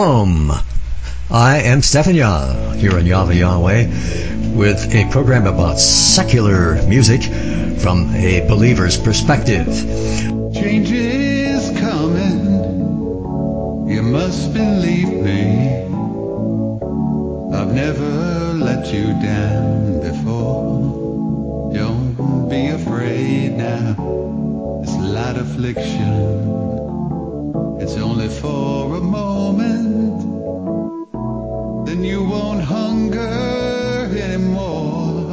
Shalom. I am Stephen Yah here on Yahweh Yahweh with a program about secular music from a believer's perspective. Change is coming, you must believe me. I've never let you down before. Don't be afraid now, this light affliction, it's only for a moment, then you won't hunger anymore.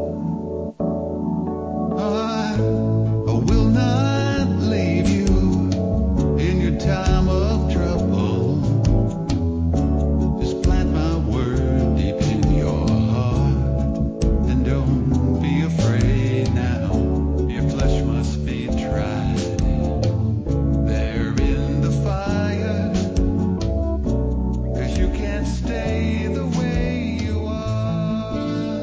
I will not leave you in your time of trouble. Just plant my word deep in your heart, and don't be afraid now, your flesh must be tried. There in the fire, 'cause you can't stay the way you are.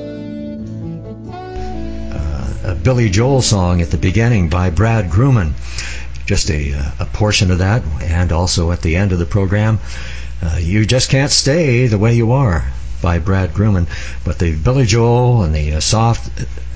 A Billy Joel song at the beginning by Brad Grumman. Just a portion of that, and also at the end of the program, You Just Can't Stay the Way You Are by Brad Grumman. But the Billy Joel and the soft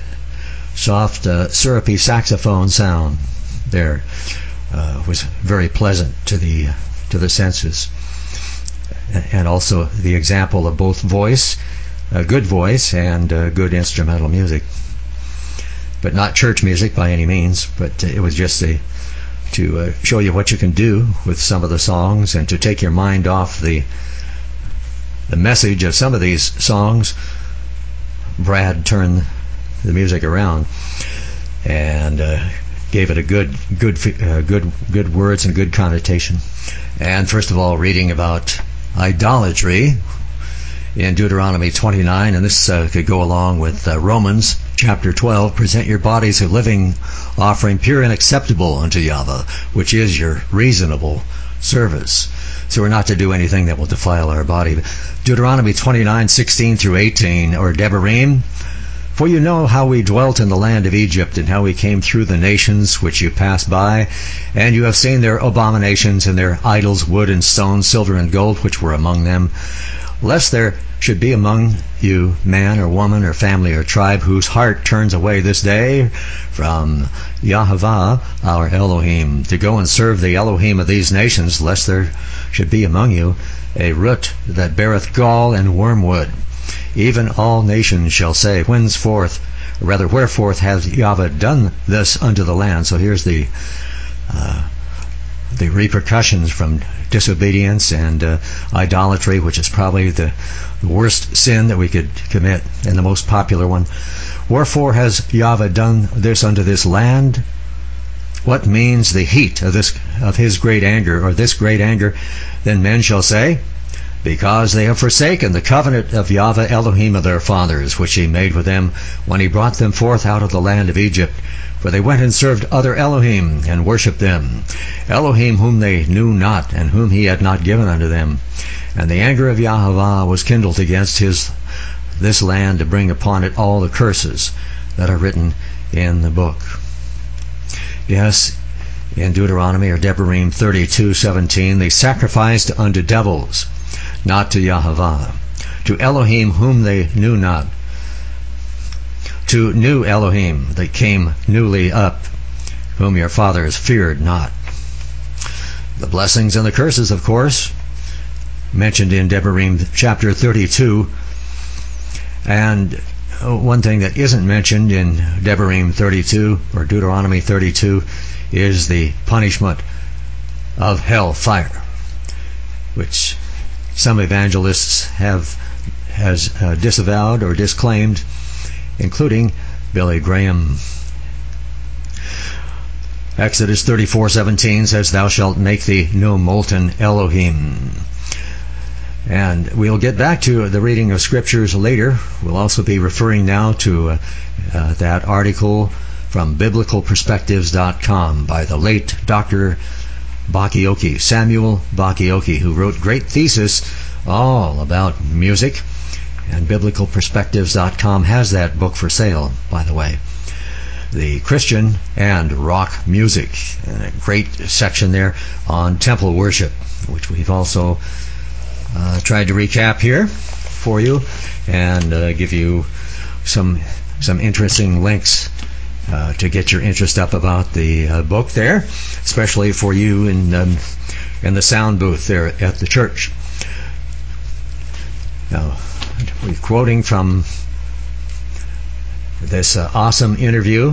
syrupy saxophone sound there was very pleasant to the senses. And also the example of both voice, good voice, and good instrumental music. But not church music by any means, but it was just to show you what you can do with some of the songs and to take your mind off the message of some of these songs. Brad turned the music around and gave it a good words and good connotation. And first of all, reading about idolatry in Deuteronomy 29, and this could go along with Romans chapter 12, present your bodies a living offering, pure and acceptable unto Yahweh, which is your reasonable service. So we're not to do anything that will defile our body. Deuteronomy 29:16 through 18, or Devarim, for you know how we dwelt in the land of Egypt, and how we came through the nations which you passed by, and you have seen their abominations and their idols, wood and stone, silver and gold, which were among them. Lest there should be among you man or woman or family or tribe whose heart turns away this day from Yahweh our Elohim to go and serve the Elohim of these nations, lest there should be among you a root that beareth gall and wormwood. Even all nations shall say, wherefore hath Yahweh done this unto the land? So here's the repercussions from disobedience and idolatry, which is probably the worst sin that we could commit, and the most popular one. Wherefore has Yahweh done this unto this land? What means the heat of his great anger, or this great anger? Then men shall say, because they have forsaken the covenant of Yahweh Elohim of their fathers, which he made with them when he brought them forth out of the land of Egypt. For they went and served other Elohim, and worshipped them, Elohim whom they knew not, and whom he had not given unto them. And the anger of Yahweh was kindled against this land, to bring upon it all the curses that are written in the book. Yes, in Deuteronomy, or Devarim 32:17, they sacrificed unto devils, not to Yahweh, to Elohim whom they knew not, to new Elohim that came newly up, whom your fathers feared not. The blessings and the curses, of course, mentioned in Devarim chapter 32. And one thing that isn't mentioned in Devarim 32, or Deuteronomy 32, is the punishment of hell fire, which some evangelists has disavowed or disclaimed, including Billy Graham. Exodus 34:17 says, thou shalt make thee no molten Elohim. And we'll get back to the reading of scriptures later. We'll also be referring now to that article from biblicalperspectives.com by the late Dr. Bakioki, Samuel Bakioki, who wrote great thesis all about music. And biblicalperspectives.com has that book for sale, by the way. The Christian and rock music. And a great section there on temple worship, which we've also tried to recap here for you and give you some interesting links to get your interest up about the book there, especially for you in the sound booth there at the church. Now, we're quoting from this awesome interview.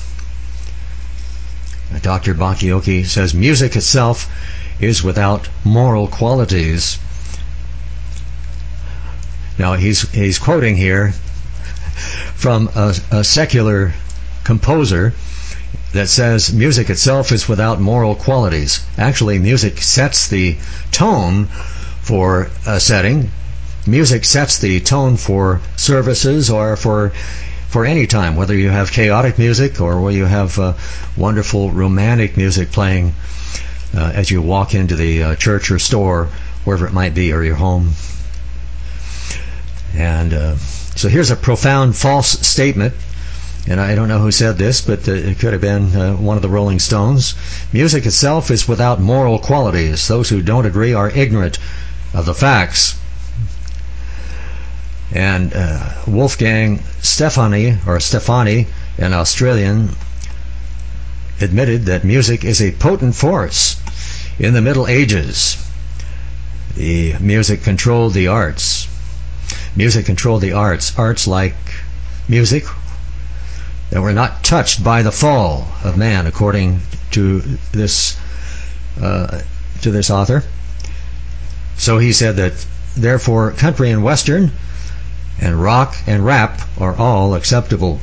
Dr. Bachiochi says, music itself is without moral qualities. Now, he's quoting here from a secular composer that says music itself is without moral qualities. Actually, music sets the tone for a setting. Music sets the tone for services or for any time, whether you have chaotic music or whether you have wonderful romantic music playing as you walk into the church or store, wherever it might be, or your home. And so here's a profound false statement, and I don't know who said this, but it could have been one of the Rolling Stones. Music itself is without moral qualities. Those who don't agree are ignorant of the facts. And Wolfgang Stefani, an Australian, admitted that music is a potent force. In the Middle Ages, the music controlled the arts. Music controlled the arts. Arts like music that were not touched by the fall of man, according to this author. So he said that, therefore, country and western and rock and rap are all acceptable.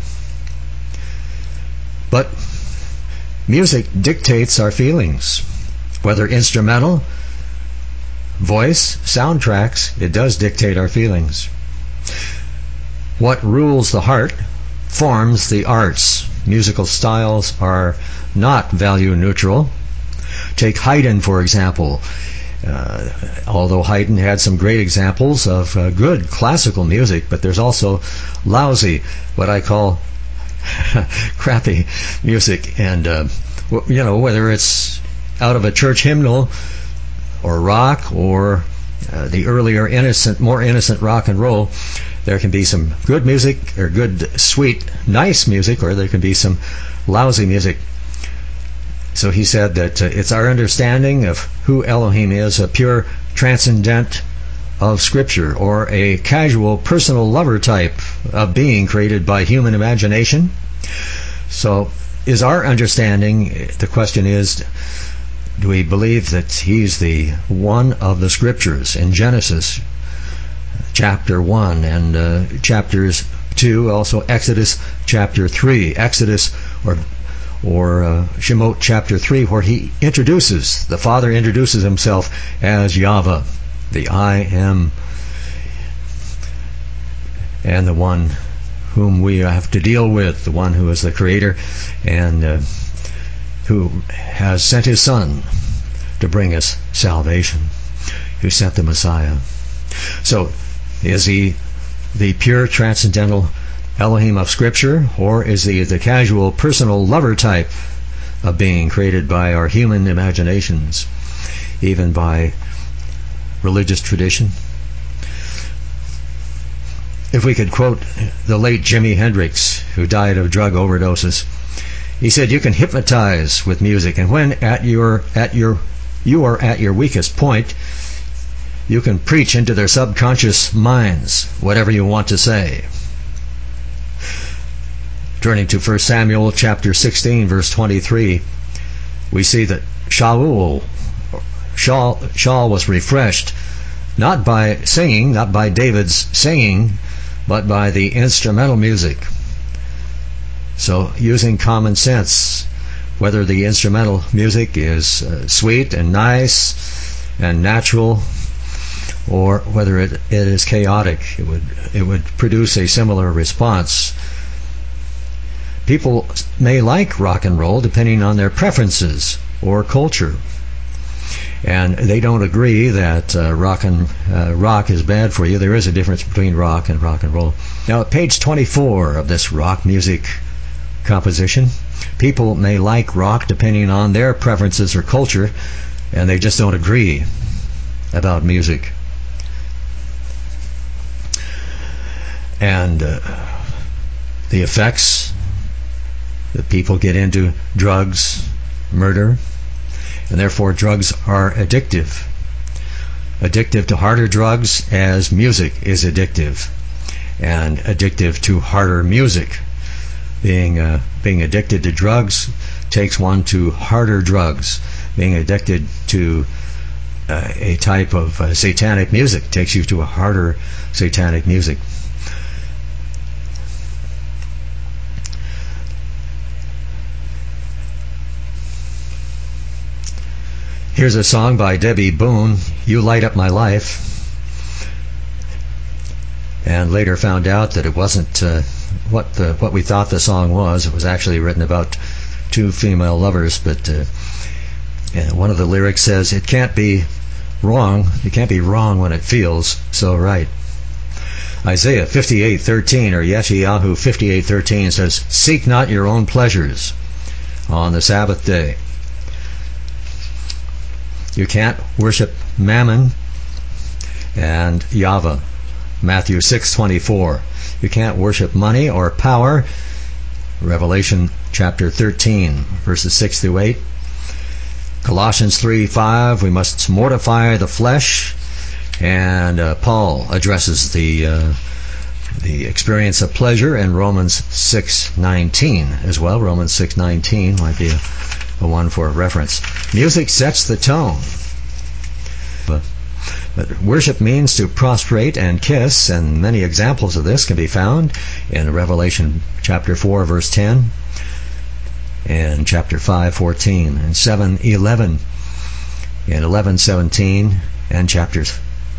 But music dictates our feelings. Whether instrumental, voice, soundtracks, it does dictate our feelings. What rules the heart forms the arts. Musical styles are not value neutral. Take Haydn, for example. Although Haydn had some great examples of good classical music, but there's also lousy, what I call crappy music. And, whether it's out of a church hymnal or rock or the earlier more innocent rock and roll, there can be some good music or good, sweet, nice music, or there can be some lousy music. So he said that it's our understanding of who Elohim is, a pure transcendent of Scripture, or a casual personal lover type of being created by human imagination. So is our understanding, the question is, do we believe that he's the one of the Scriptures in Genesis chapter 1 and chapters 2, also Exodus chapter 3, Exodus or Shemot chapter 3, where the Father introduces himself as Yahweh, the I am, and the one whom we have to deal with, the one who is the Creator and who has sent his Son to bring us salvation, who sent the Messiah. So, is he the pure transcendental Elohim of Scripture, or is he the casual personal lover type of being created by our human imaginations, even by religious tradition? If we could quote the late Jimi Hendrix, who died of drug overdoses, he said, "You can hypnotize with music, and when you are at your weakest point, you can preach into their subconscious minds whatever you want to say." Turning to 1 Samuel chapter 16, verse 23, we see that Shaul was refreshed not by singing, not by David's singing, but by the instrumental music. So, using common sense, whether the instrumental music is sweet and nice and natural, or whether it is chaotic, it would produce a similar response. People may like rock and roll depending on their preferences or culture, and they don't agree that rock is bad for you. There is a difference between rock and roll. Now, at page 24 of this rock music composition, people may like rock depending on their preferences or culture, and they just don't agree about music. and the effects that people get into drugs, murder, and therefore drugs are addictive. Addictive to harder drugs as music is addictive, and addictive to harder music. Being addicted to drugs takes one to harder drugs. Being addicted to a type of satanic music takes you to a harder satanic music. Here's a song by Debbie Boone, "You Light Up My Life," and later found out that it wasn't what we thought the song was. It was actually written about two female lovers, but one of the lyrics says, "It can't be wrong. It can't be wrong when it feels so right." Isaiah 58:13 or Yeshayahu 58:13 says, "Seek not your own pleasures on the Sabbath day." You can't worship Mammon and Yahweh. Matthew 6:24. You can't worship money or power. Revelation chapter 13, verses 6 through 8. Colossians 3:5. We must mortify the flesh. And Paul addresses the experience of pleasure in Romans 6:19 as well. Romans 6:19 might be a one for reference. Music sets the tone. But worship means to prostrate and kiss, and many examples of this can be found in Revelation chapter 4, verse 10, and chapter 5, 14, and 7, 11, and 11, 17, and chapters,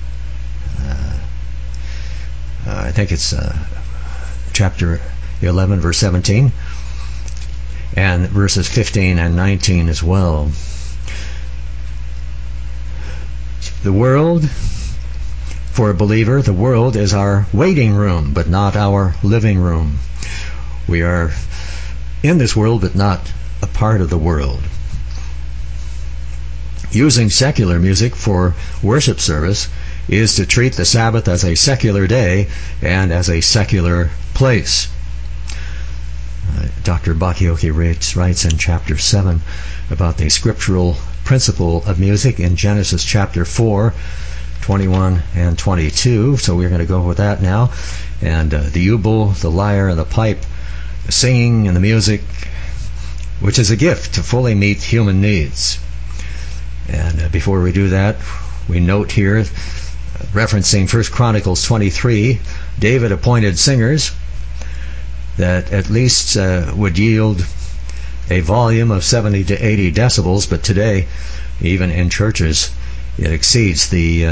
I think it's chapter 11, verse 17, and verses 15 and 19 as well. The world, for a believer, the world is our waiting room, but not our living room. We are in this world, but not a part of the world. Using secular music for worship service is to treat the Sabbath as a secular day and as a secular place. Dr. Bakioki writes in chapter 7 about the scriptural principle of music in Genesis chapter 4, 21 and 22. So we're going to go with that now. And the oboe, the lyre, and the pipe, the singing and the music, which is a gift to fully meet human needs. And before we do that, we note here, referencing 1 Chronicles 23, David appointed singers that at least would yield a volume of 70 to 80 decibels, but today, even in churches, it exceeds the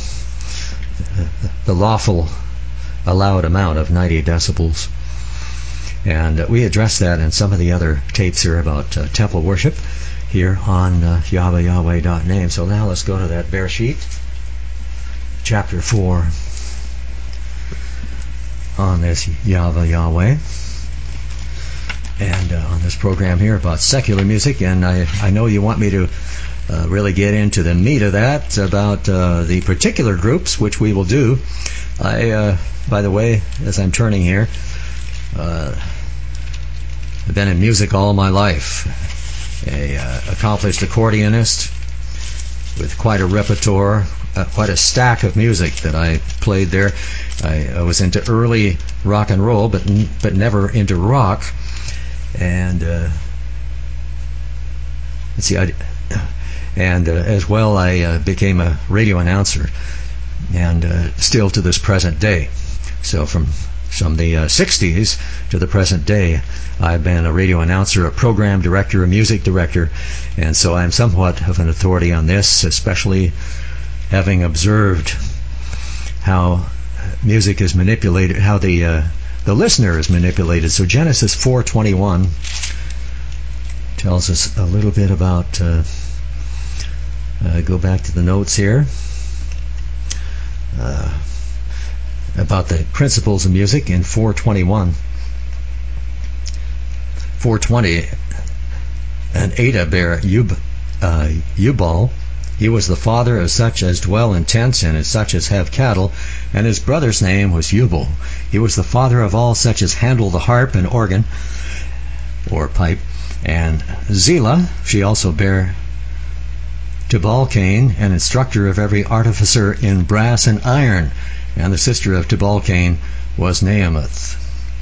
lawful allowed amount of 90 decibels. And we addressed that in some of the other tapes here about temple worship here on YahwehYahweh.name. So now let's go to that Bereshit, chapter 4, on this Yahweh Yahweh. And on this program here about secular music, and I know you want me to really get into the meat of that, about the particular groups, which we will do. By the way, as I'm turning here, I've been in music all my life. A accomplished accordionist with quite a repertoire, quite a stack of music that I played there. I was into early rock and roll, but never into rock. And let's see, as well, I became a radio announcer, and still to this present day. So from the 60s to the present day, I've been a radio announcer, a program director, a music director, and so I'm somewhat of an authority on this, especially having observed how music is manipulated, how the listener is manipulated. So Genesis 4:21 tells us a little bit about, go back to the notes here, about the principles of music in 4:21. 4:20, and Ada bare Yubal. He was the father of such as dwell in tents and as such as have cattle, and his brother's name was Jubal. He was the father of all such as handle the harp and organ, or pipe. And Zillah, she also bare Tubal-Cain, an instructor of every artificer in brass and iron. And the sister of Tubal-Cain was Naamath.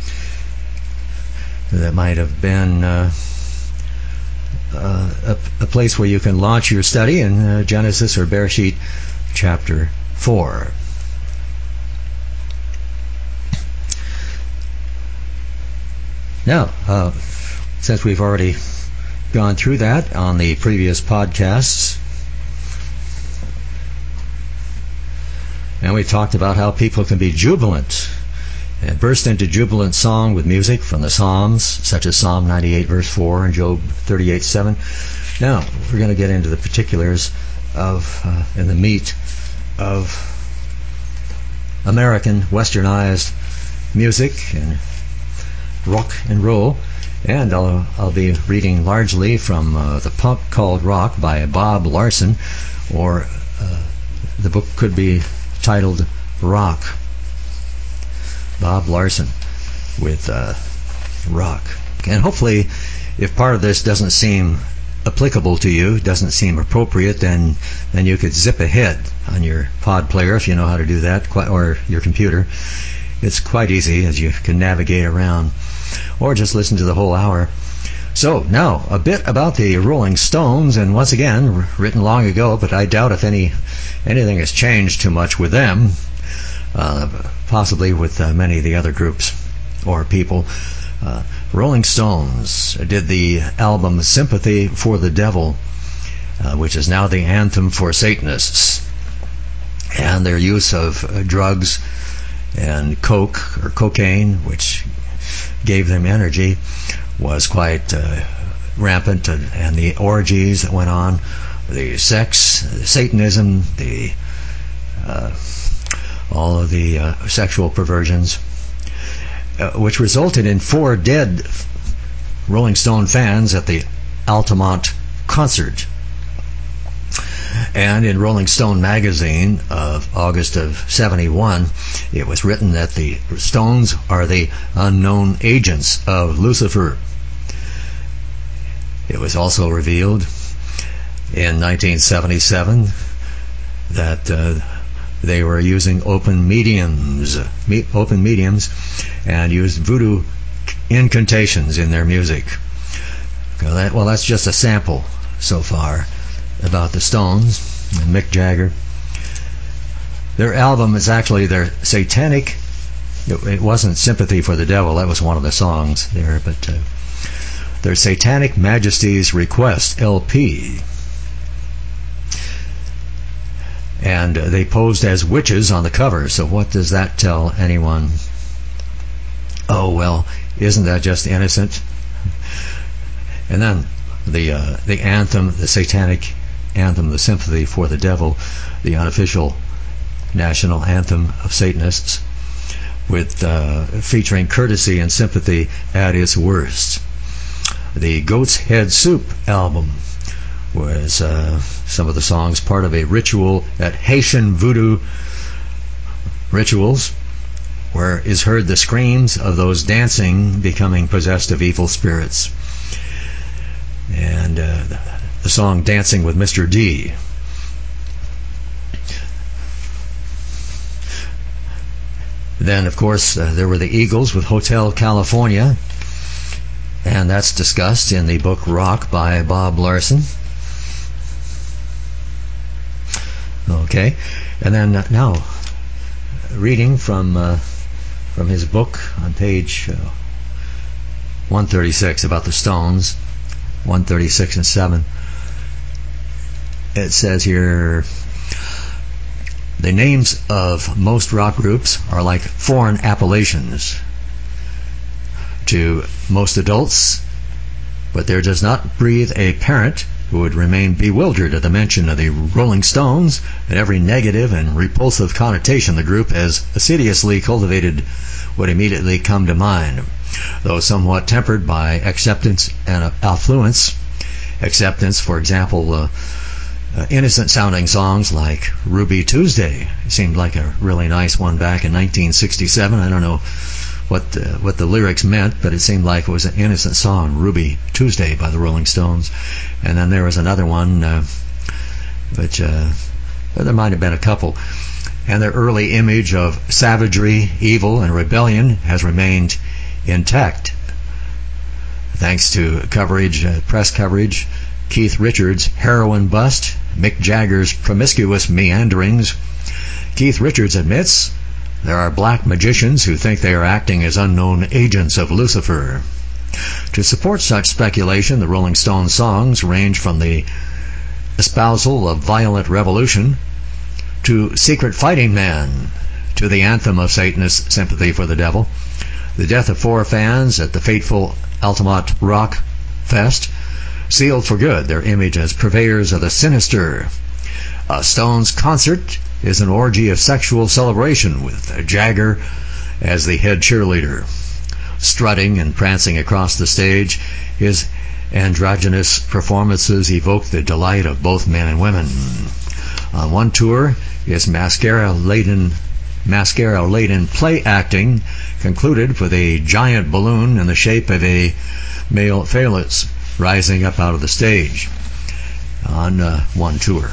That might have been a place where you can launch your study in Genesis or Bereshit chapter 4. Now, since we've already gone through that on the previous podcasts, and we talked about how people can be jubilant and burst into jubilant song with music from the Psalms, such as Psalm 98 verse 4 and Job 38:7. Now, we're going to get into the particulars of and the meat of American westernized music and rock and roll. And I'll be reading largely from The Punk Called Rock by Bob Larson, or the book could be titled Rock. Bob Larson with Rock. And hopefully, if part of this doesn't seem applicable to you, doesn't seem appropriate, then you could zip ahead on your pod player if you know how to do that, or your computer. It's quite easy as you can navigate around. Or just listen to the whole hour. So, now, a bit about the Rolling Stones, and once again, written long ago, but I doubt if anything has changed too much with them. Possibly with many of the other groups or people. Rolling Stones did the album Sympathy for the Devil, which is now the anthem for Satanists. And their use of drugs and coke or cocaine, which gave them energy, was quite rampant, and the orgies that went on, the sex, the Satanism, all of the sexual perversions, which resulted in 4 dead Rolling Stone fans at the Altamont concert. And in Rolling Stone magazine of August of 71, it was written that the Stones are the unknown agents of Lucifer. It was also revealed in 1977 that they were using open mediums and used voodoo incantations in their music. Well, that's just a sample so far about the Stones and Mick Jagger. Their album is actually their satanic. It wasn't Sympathy for the Devil. That was one of the songs there, but their Satanic Majesty's Request LP. And they posed as witches on the cover. So what does that tell anyone? Oh, well, isn't that just innocent? And then the anthem, the satanic anthem, the Sympathy for the Devil, the unofficial national anthem of Satanists, with featuring courtesy and sympathy at its worst. The Goat's Head Soup album was some of the songs part of a ritual at Haitian voodoo rituals, where is heard the screams of those dancing becoming possessed of evil spirits. And the song Dancing with Mr. D. Then, of course, there were the Eagles with Hotel California, and that's discussed in the book Rock by Bob Larson. Okay, and then now, reading from his book on page 136 about the Stones, 136 and 7. It says here, the names of most rock groups are like foreign appellations to most adults, but there does not breathe a parent who would remain bewildered at the mention of the Rolling Stones and every negative and repulsive connotation the group has assiduously cultivated would immediately come to mind, though somewhat tempered by acceptance and affluence. Acceptance, for example, innocent-sounding songs like Ruby Tuesday. It seemed like a really nice one back in 1967. I don't know what the lyrics meant, but it seemed like it was an innocent song, Ruby Tuesday by the Rolling Stones. And then there was another one, which there might have been a couple. And their early image of savagery, evil, and rebellion has remained intact. Thanks to coverage, press coverage, Keith Richards' heroin bust, Mick Jagger's promiscuous meanderings. Keith Richards admits there are black magicians who think they are acting as unknown agents of Lucifer. To support such speculation, the Rolling Stones songs range from the espousal of violent revolution to Secret Fighting Man, to the anthem of Satanist sympathy for the devil. The death of 4 fans at the fateful Altamont Rock Fest sealed for good their image as purveyors of the sinister. A Stones concert is an orgy of sexual celebration with Jagger as the head cheerleader. Strutting and prancing across the stage, his androgynous performances evoke the delight of both men and women. On one tour, his mascara-laden play acting concluded with a giant balloon in the shape of a male phallus rising up out of the stage on one tour.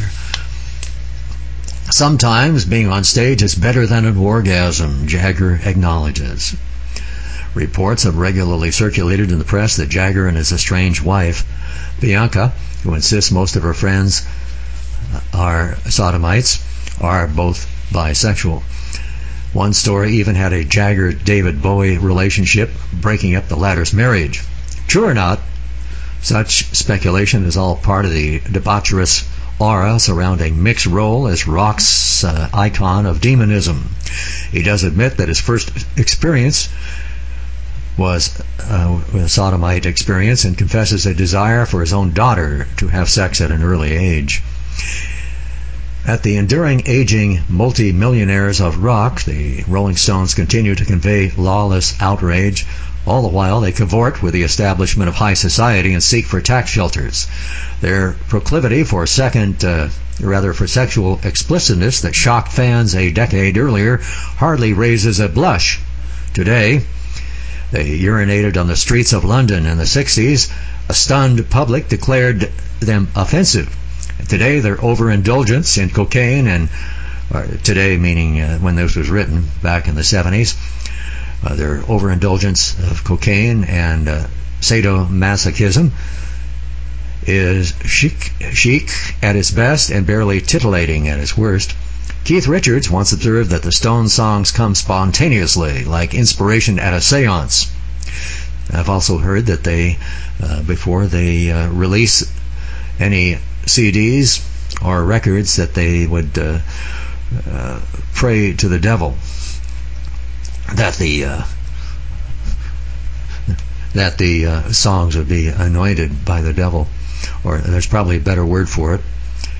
Sometimes being on stage is better than an orgasm, Jagger acknowledges. Reports have regularly circulated in the press that Jagger and his estranged wife, Bianca, who insists most of her friends are sodomites, are both bisexual. One story even had a Jagger-David Bowie relationship, breaking up the latter's marriage. True or not, such speculation is all part of the debaucherous aura surrounding Mick's role as rock's icon of demonism. He does admit that his first experience was a sodomite experience and confesses a desire for his own daughter to have sex at an early age. At the enduring aging multi-millionaires of rock, the Rolling Stones continue to convey lawless outrage. All the while, they cavort with the establishment of high society and seek for tax shelters. Their proclivity for sexual explicitness that shocked fans a decade earlier hardly raises a blush. Today, they urinated on the streets of London in the 60s. A stunned public declared them offensive. Today, their overindulgence in cocaine, and today meaning when this was written back in the 70s, their overindulgence of cocaine and sadomasochism is chic at its best and barely titillating at its worst. Keith Richards once observed that the Stones songs come spontaneously, like inspiration at a seance. I've also heard that they, before they release any CDs or records, that they would pray to the devil that the songs would be anointed by the devil, or there's probably a better word for it,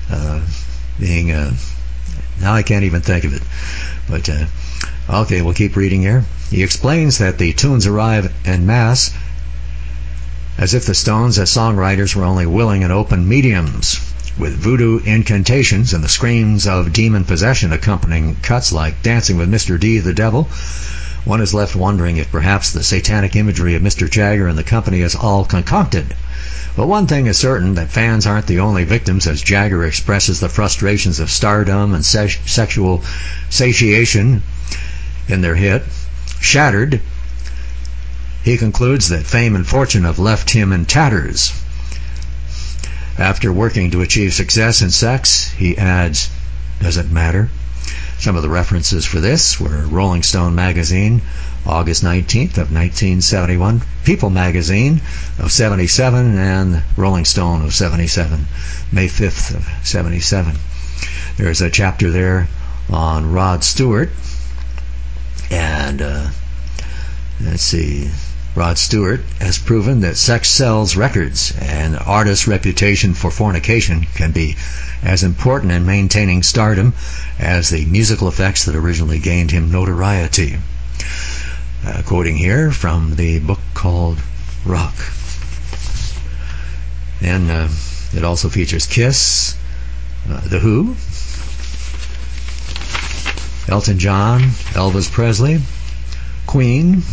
now I can't even think of it, but okay, we'll keep reading here. He explains that the tunes arrive en masse as if the Stones as songwriters were only willing and open mediums, with voodoo incantations and the screams of demon possession accompanying cuts like Dancing with Mr. D, the Devil. One is left wondering if perhaps the satanic imagery of Mr. Jagger and the company is all concocted. But one thing is certain, that fans aren't the only victims as Jagger expresses the frustrations of stardom and sexual satiation in their hit, Shattered. He concludes that fame and fortune have left him in tatters. After working to achieve success in sex, he adds, does it matter? Some of the references for this were Rolling Stone magazine, August 19th of 1971, People magazine of 77, and Rolling Stone of 77, May 5th of 77. There's a chapter there on Rod Stewart, and let's see, Rod Stewart has proven that sex sells records, and artist's reputation for fornication can be as important in maintaining stardom as the musical effects that originally gained him notoriety. Quoting here from the book called Rock. And it also features Kiss, The Who, Elton John, Elvis Presley, Queen,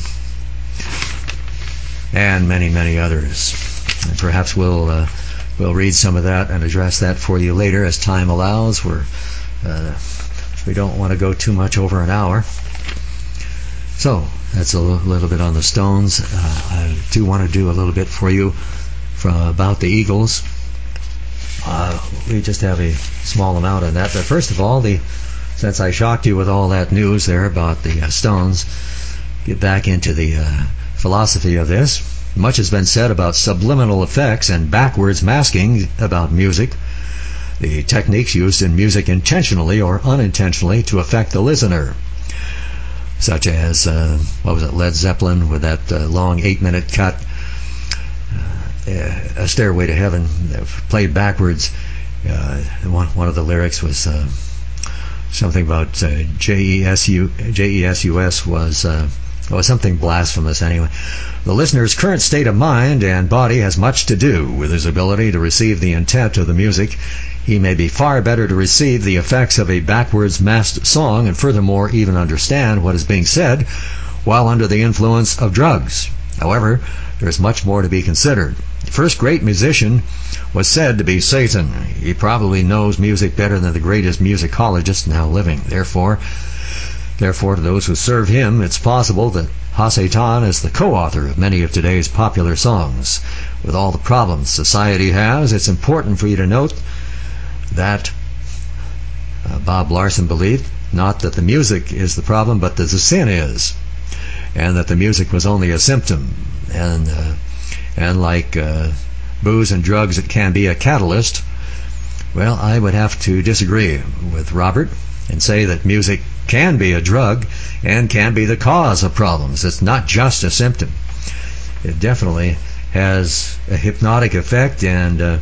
and many, many others. And perhaps we'll read some of that and address that for you later as time allows. We don't want to go too much over an hour. So that's a little bit on the Stones. I do want to do a little bit for you about the Eagles. We just have a small amount on that. But first of all, since I shocked you with all that news there about the Stones, get back into the philosophy of this. Much has been said about subliminal effects and backwards masking about music, the techniques used in music intentionally or unintentionally to affect the listener, such as, Led Zeppelin with that long 8-minute cut, A Stairway to Heaven, played backwards. One of the lyrics was something about J-E-S-U-S was something blasphemous anyway. The listener's current state of mind and body has much to do with his ability to receive the intent of the music. He may be far better to receive the effects of a backwards masked song and furthermore even understand what is being said while under the influence of drugs. However, there is much more to be considered. The first great musician was said to be Satan. He probably knows music better than the greatest musicologist now living. Therefore, to those who serve him, it's possible that Hasatan is the co-author of many of today's popular songs. With all the problems society has, it's important for you to note that Bob Larson believed not that the music is the problem, but that the sin is, and that the music was only a symptom. And like booze and drugs, it can be a catalyst. Well, I would have to disagree with Robert and say that music can be a drug and can be the cause of problems. It's not just a symptom. It definitely has a hypnotic effect, and the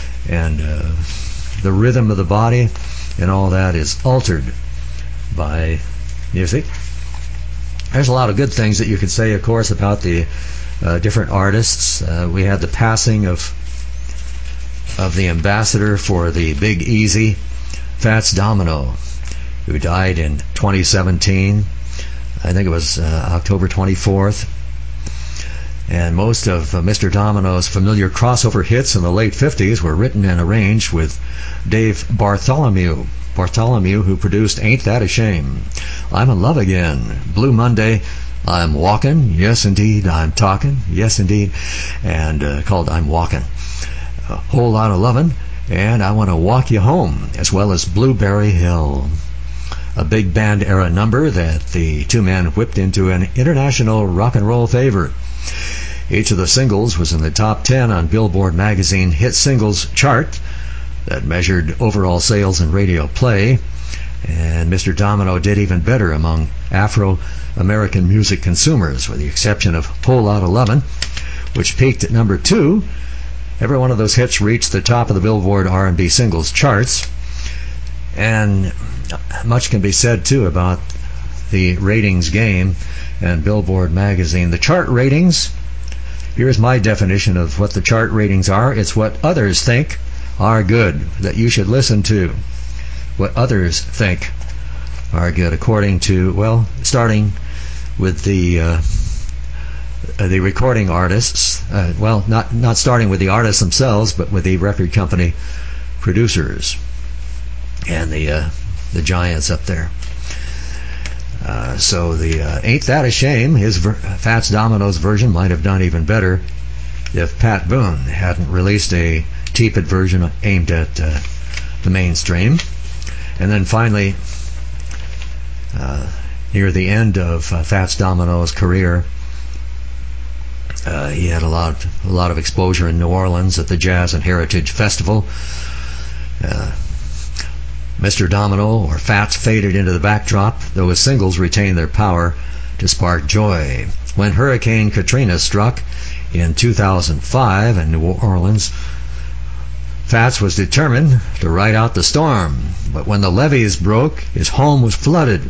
rhythm of the body and all that is altered by music. There's a lot of good things that you could say, of course, about the different artists. We had the passing of the ambassador for the Big Easy, Fats Domino, who died in 2017. I think it was October 24th. And most of Mr. Domino's familiar crossover hits in the late 50s were written and arranged with Dave Bartholomew. Bartholomew, who produced Ain't That a Shame, I'm in Love Again, Blue Monday, I'm Walkin', Yes Indeed, I'm Talkin', Yes Indeed, and called I'm Walkin', A Whole Lot of Lovin', and I Want to Walk You Home, as well as Blueberry Hill, a big band era number that the two men whipped into an international rock and roll favorite. Each of the singles was in the top 10 on Billboard magazine hit singles chart that measured overall sales and radio play, and Mr. Domino did even better among Afro-American music consumers, with the exception of Whole Lotta Lovin', which peaked at number 2. Every one of those hits reached the top of the Billboard R&B singles charts, and much can be said, too, about the ratings game and Billboard magazine. The chart ratings, here's my definition of what the chart ratings are. It's what others think are good, that you should listen to. What others think are good, according to, well, starting with the recording artists. Not starting with the artists themselves, but with the record company producers and the giants up there. So the Ain't That a Shame, Fats Domino's version might have done even better if Pat Boone hadn't released a tepid version aimed at the mainstream. And then finally, near the end of Fats Domino's career, he had a lot of exposure in New Orleans at the Jazz and Heritage Festival. Mr. Domino, or Fats, faded into the backdrop, though his singles retained their power to spark joy. When Hurricane Katrina struck in 2005 in New Orleans, Fats was determined to ride out the storm, but when the levees broke, his home was flooded.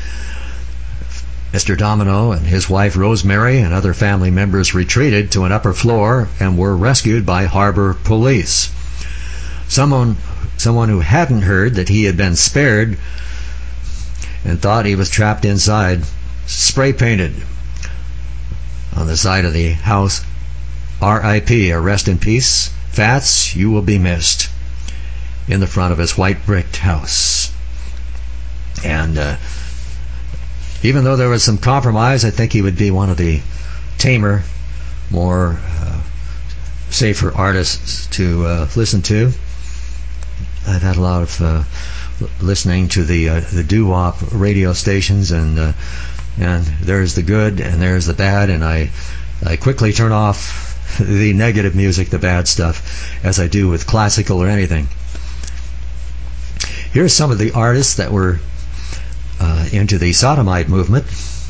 Mr. Domino and his wife Rosemary and other family members retreated to an upper floor and were rescued by harbor police. Someone someone who hadn't heard that he had been spared and thought he was trapped inside, spray painted on the side of the house, R.I.P., or rest in peace, Fats, you will be missed, in the front of his white bricked house. And even though there was some compromise, I think he would be one of the tamer, more safer artists to listen to. I've had a lot of listening to the doo-wop radio stations, and there's the good and there's the bad, and I quickly turn off the negative music, the bad stuff, as I do with classical or anything. Here's some of the artists that were into the Sodomite movement.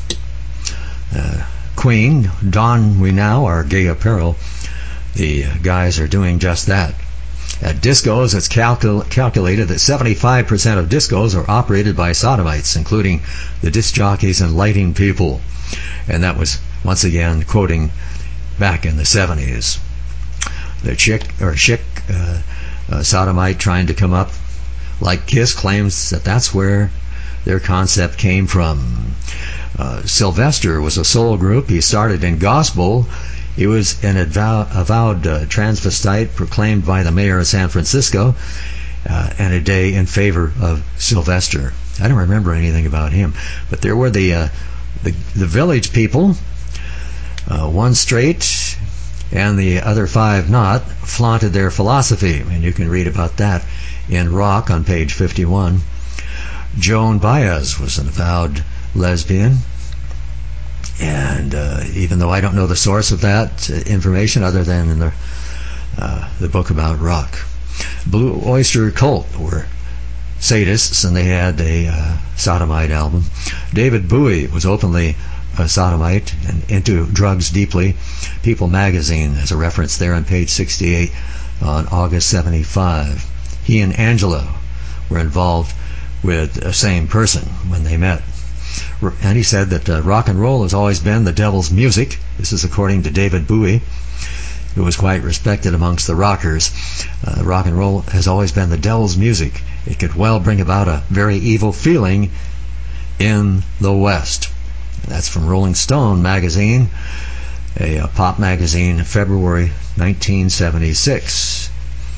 Queen, Don We Now, our gay apparel. The guys are doing just that. At discos, it's calculated that 75% of discos are operated by sodomites, including the disc jockeys and lighting people. And that was, once again, quoting back in the 70s. The chick sodomite trying to come up like Kiss claims that that's where their concept came from. Sylvester was a soul group. He started in gospel. He was an avowed transvestite proclaimed by the mayor of San Francisco, and a day in favor of Sylvester. I don't remember anything about him, but there were the village people, one straight and the other five not, flaunted their philosophy, and you can read about that in Rock on page 51. Joan Baez was an avowed lesbian. And even though I don't know the source of that information other than in the book about Rock. Blue Oyster Cult were sadists, and they had a sodomite album. David Bowie was openly a sodomite and into drugs deeply. People magazine has a reference there on page 68 on August 75. He and Angela were involved with the same person when they met. And he said that rock and roll has always been the devil's music. This is according to David Bowie, who was quite respected amongst the rockers. Rock and roll has always been the devil's music. It could well bring about a very evil feeling in the West. That's from Rolling Stone magazine, a pop magazine, February 1976.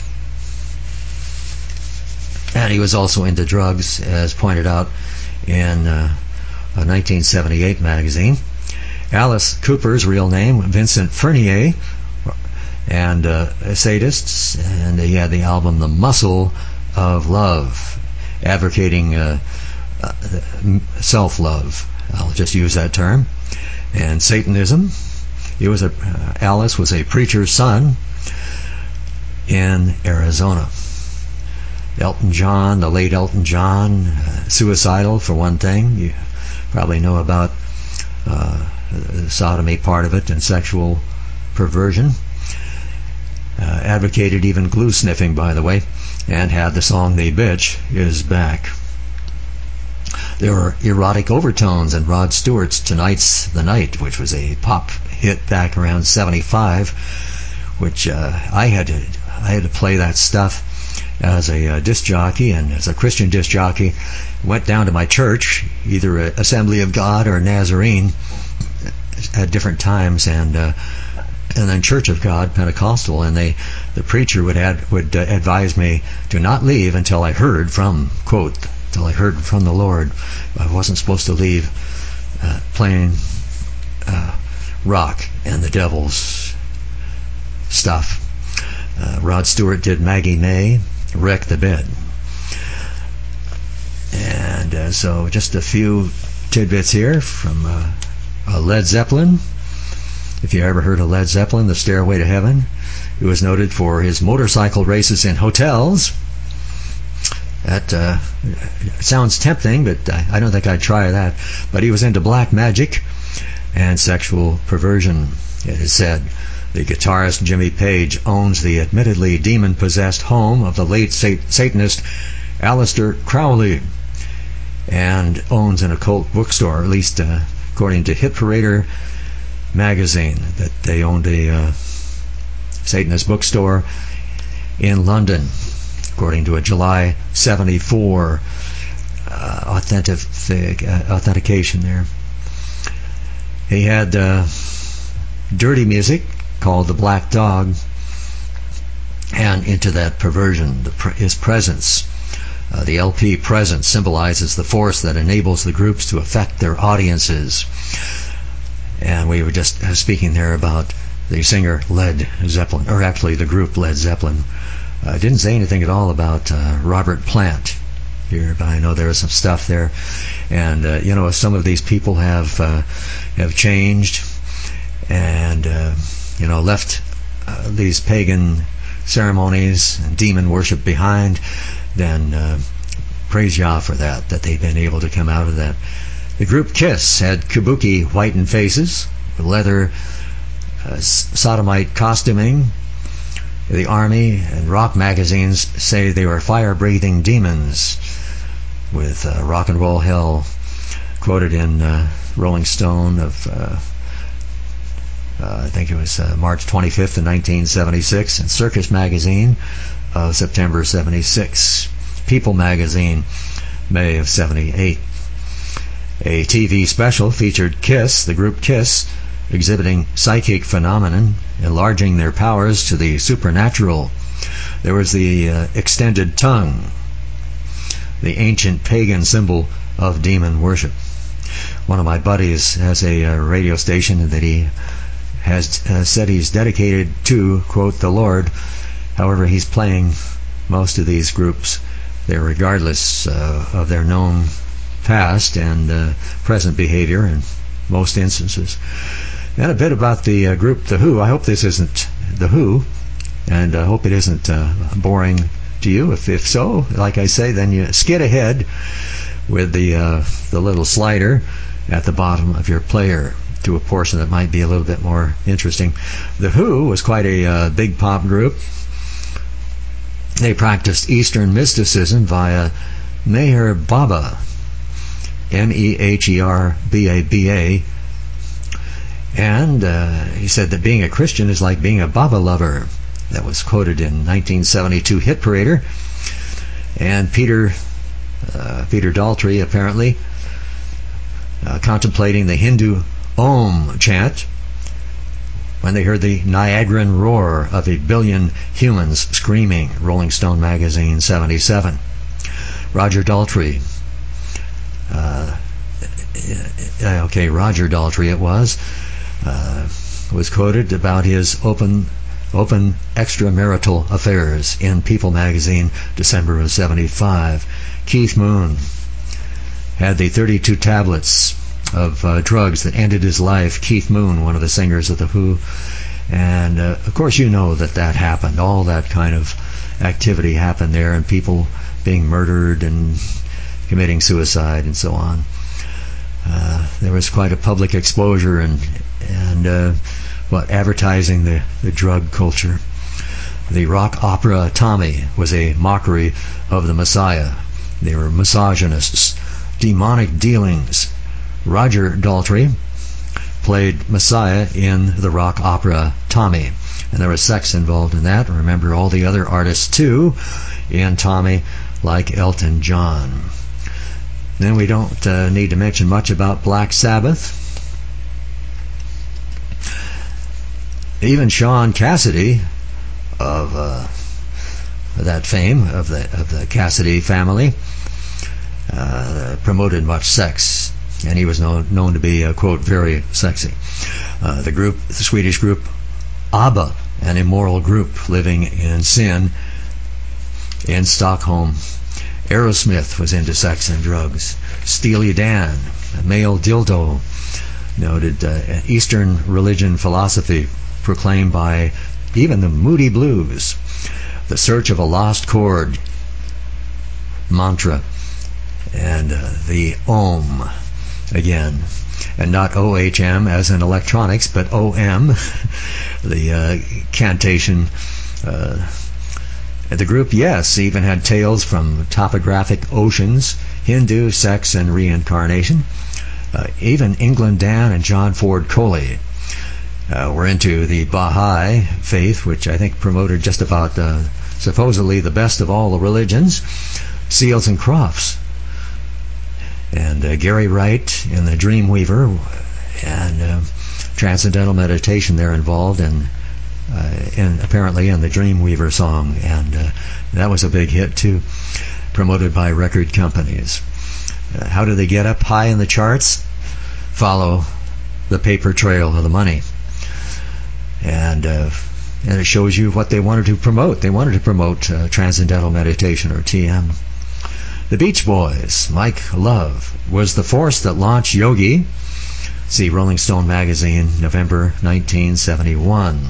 And he was also into drugs, as pointed out in a 1978 magazine. Alice Cooper's real name, Vincent Fernier, and a sadist, and he had the album The Muscle of Love, advocating self-love. I'll just use that term. And Satanism. Alice was a preacher's son in Arizona. Elton John, the late Elton John, suicidal for one thing. You probably know about the sodomy part of it and sexual perversion. Advocated even glue sniffing, by the way, and had the song "The Bitch Is Back." There were erotic overtones in Rod Stewart's "Tonight's the Night," which was a pop hit back around 75, which I had to play that stuff as a disc jockey, and as a Christian disc jockey, went down to my church, either Assembly of God or Nazarene, at different times, and then Church of God, Pentecostal, and the preacher would advise me to not leave until I heard from, quote, till I heard from the Lord. I wasn't supposed to leave playing rock and the devil's stuff. Rod Stewart did Maggie May, Wreck the Bed. And so just a few tidbits here from Led Zeppelin. If you ever heard of Led Zeppelin, The Stairway to Heaven, he was noted for his motorcycle races in hotels. That sounds tempting, but I don't think I'd try that. But he was into black magic and sexual perversion, it is said. The guitarist Jimmy Page owns the admittedly demon-possessed home of the late Satanist Aleister Crowley, and owns an occult bookstore, at least according to Hit Parader magazine, that they owned a Satanist bookstore in London. Of according to a July 74 authentication there. He had dirty music called The Black Dog, and into that perversion, his presence. The LP presence symbolizes the force that enables the groups to affect their audiences. And we were just speaking there about the singer Led Zeppelin, or actually the group Led Zeppelin. Didn't say anything at all about Robert Plant here, but I know there was some stuff there. And some of these people have changed and left these pagan ceremonies and demon worship behind. Then praise Yah for that they've been able to come out of that. The group Kiss had kabuki whitened faces, leather sodomite costuming. The Army and rock magazines say they were fire-breathing demons, with Rock and Roll Hell quoted in Rolling Stone of I think it was March 25th of 1976, and Circus Magazine of September 76. People Magazine, May of 78. A TV special featured Kiss, the group Kiss, exhibiting psychic phenomenon, enlarging their powers to the supernatural. There was the extended tongue, the ancient pagan symbol of demon worship. One of my buddies has a radio station that he has said he's dedicated to, quote, the Lord. However, he's playing most of these groups there regardless of their known past and present behavior in most instances. And a bit about the group The Who. I hope this isn't The Who, and I hope it isn't boring to you. If so, like I say, then you skid ahead with the little slider at the bottom of your player to a portion that might be a little bit more interesting. The Who was quite a big pop group. They practiced Eastern mysticism via Meher Baba, Meherbaba, and he said that being a Christian is like being a Baba lover. That was quoted in 1972 Hit Parader. And Peter Daltrey, apparently, contemplating the Hindu Om chant when they heard the Niagaran roar of a billion humans screaming. Rolling Stone Magazine, 77. Roger Daltrey. Roger Daltrey it was quoted about his open extramarital affairs in People Magazine, December of 75. Keith Moon had the 32 tablets of drugs that ended his life. Keith Moon, one of the singers of The Who. And of course you know that happened. All that kind of activity happened there, and people being murdered and committing suicide and so on. There was quite a public exposure and advertising the drug culture. The rock opera Tommy was a mockery of the Messiah. They were misogynists, demonic dealings. Roger Daltrey played Messiah in the rock opera Tommy, and there was sex involved in that. Remember all the other artists too in Tommy, like Elton John. Then we don't need to mention much about Black Sabbath. Even Sean Cassidy of that fame of the Cassidy family promoted much sex, and he was known to be quote very sexy. The Swedish group ABBA, an immoral group living in sin in Stockholm. Aerosmith was into sex and drugs. Steely Dan, a male dildo, noted Eastern religion philosophy proclaimed by even the Moody Blues. The search of a lost chord, mantra, and the Om again, and not OHM as in electronics, but OM, the cantation. The group Yes even had tales from topographic oceans, Hindu sex and reincarnation. Even England Dan and John Ford Coley were into the Baha'i faith, which I think promoted just about supposedly the best of all the religions, Seals and Crofts. And Gary Wright in the Dreamweaver and Transcendental Meditation, they're involved in apparently in the Dreamweaver song, and that was a big hit too, promoted by record companies. How do they get up high in the charts? Follow the paper trail of the money. And it shows you what they wanted to promote. They wanted to promote Transcendental Meditation, or TM. The Beach Boys, Mike Love, was the force that launched Yogi. See Rolling Stone magazine, November 1971.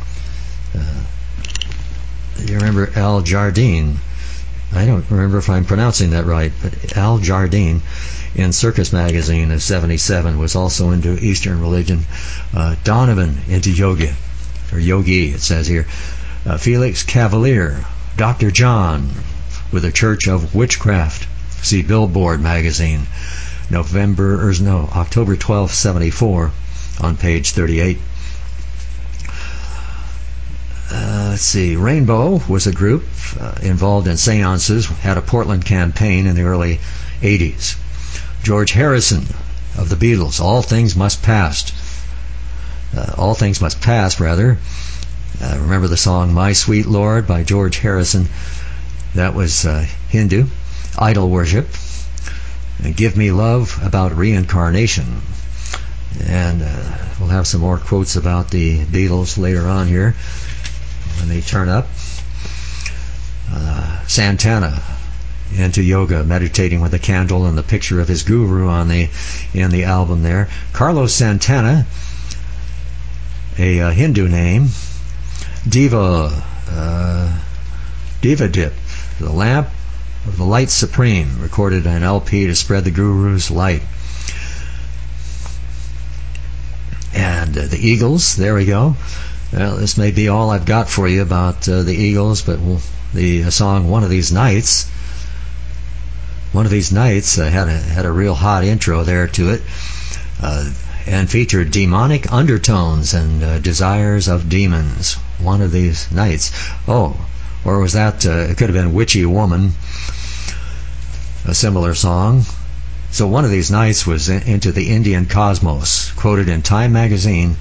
You remember Al Jardine? I don't remember if I'm pronouncing that right, but Al Jardine in Circus magazine of 77 was also into Eastern religion. Donovan into yoga, or yogi it says here. Felix Cavalier, Dr. John with the Church of Witchcraft. See Billboard magazine, October 12, 74 on page 38. Let's see, Rainbow was a group involved in seances, had a Portland campaign in the early 80s. George Harrison of the Beatles, All Things Must Pass. Remember the song My Sweet Lord by George Harrison? That was Hindu, idol worship. And Give Me Love about reincarnation. And we'll have some more quotes about the Beatles later on here when they turn up. Santana into yoga, meditating with a candle and the picture of his guru in the album there. Carlos Santana, a Hindu name. Diva Dip, the lamp of the light supreme, recorded on LP to spread the guru's light. And the Eagles, there we go. Well, this may be all I've got for you about the Eagles, but the song One of These Nights had a real hot intro there to it, and featured demonic undertones and desires of demons. One of These Nights. Oh, or was that, it could have been Witchy Woman, a similar song. So One of These Nights was into the Indian cosmos, quoted in Time Magazine,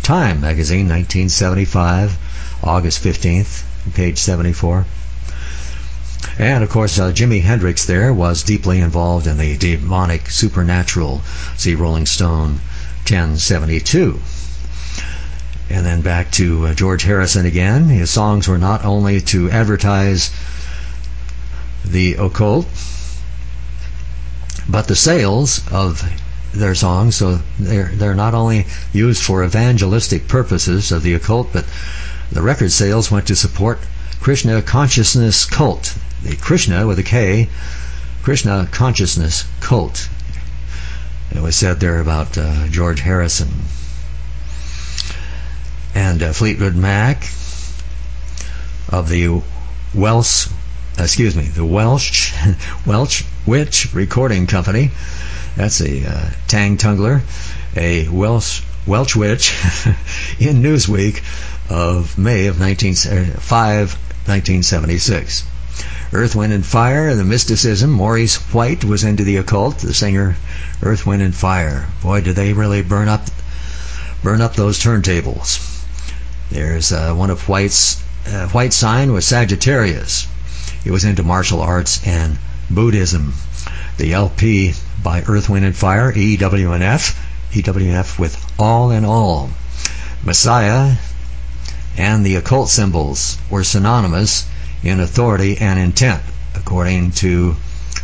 1975, August 15th, page 74. And, of course, Jimi Hendrix there was deeply involved in the demonic supernatural. See Rolling Stone 1072. And then back to George Harrison again. His songs were not only to advertise the occult, but the sales of their songs, so they're not only used for evangelistic purposes of the occult, but the record sales went to support Krishna Consciousness Cult. The Krishna with a K, Krishna Consciousness Cult. It was said there about George Harrison. And Fleetwood Mac of the Welsh Witch Recording Company. That's a Tang Tungler, a Welsh Witch in Newsweek of May of 1976. Earth, Wind and Fire, the mysticism. Maurice White was into the occult, the singer Earth, Wind and Fire. Boy, did they really burn up those turntables. There's one of White's sign was Sagittarius. He was into martial arts and Buddhism. The LP by Earth, Wind and Fire, EWF with All in All. Messiah and the occult symbols were synonymous in authority and intent, according to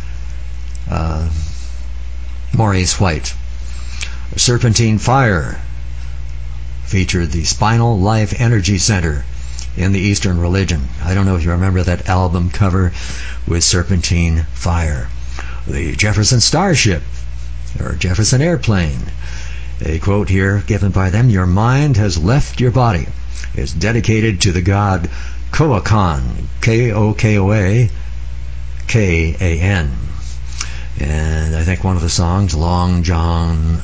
Maurice White. Serpentine Fire featured the Spinal Life Energy Center in the Eastern religion. I don't know if you remember that album cover with Serpentine Fire. The Jefferson Starship, or Jefferson Airplane, a quote here given by them, "Your mind has left your body," is dedicated to the god Koakan, K-O-K-O-A-K-A-N. And I think one of the songs, Long John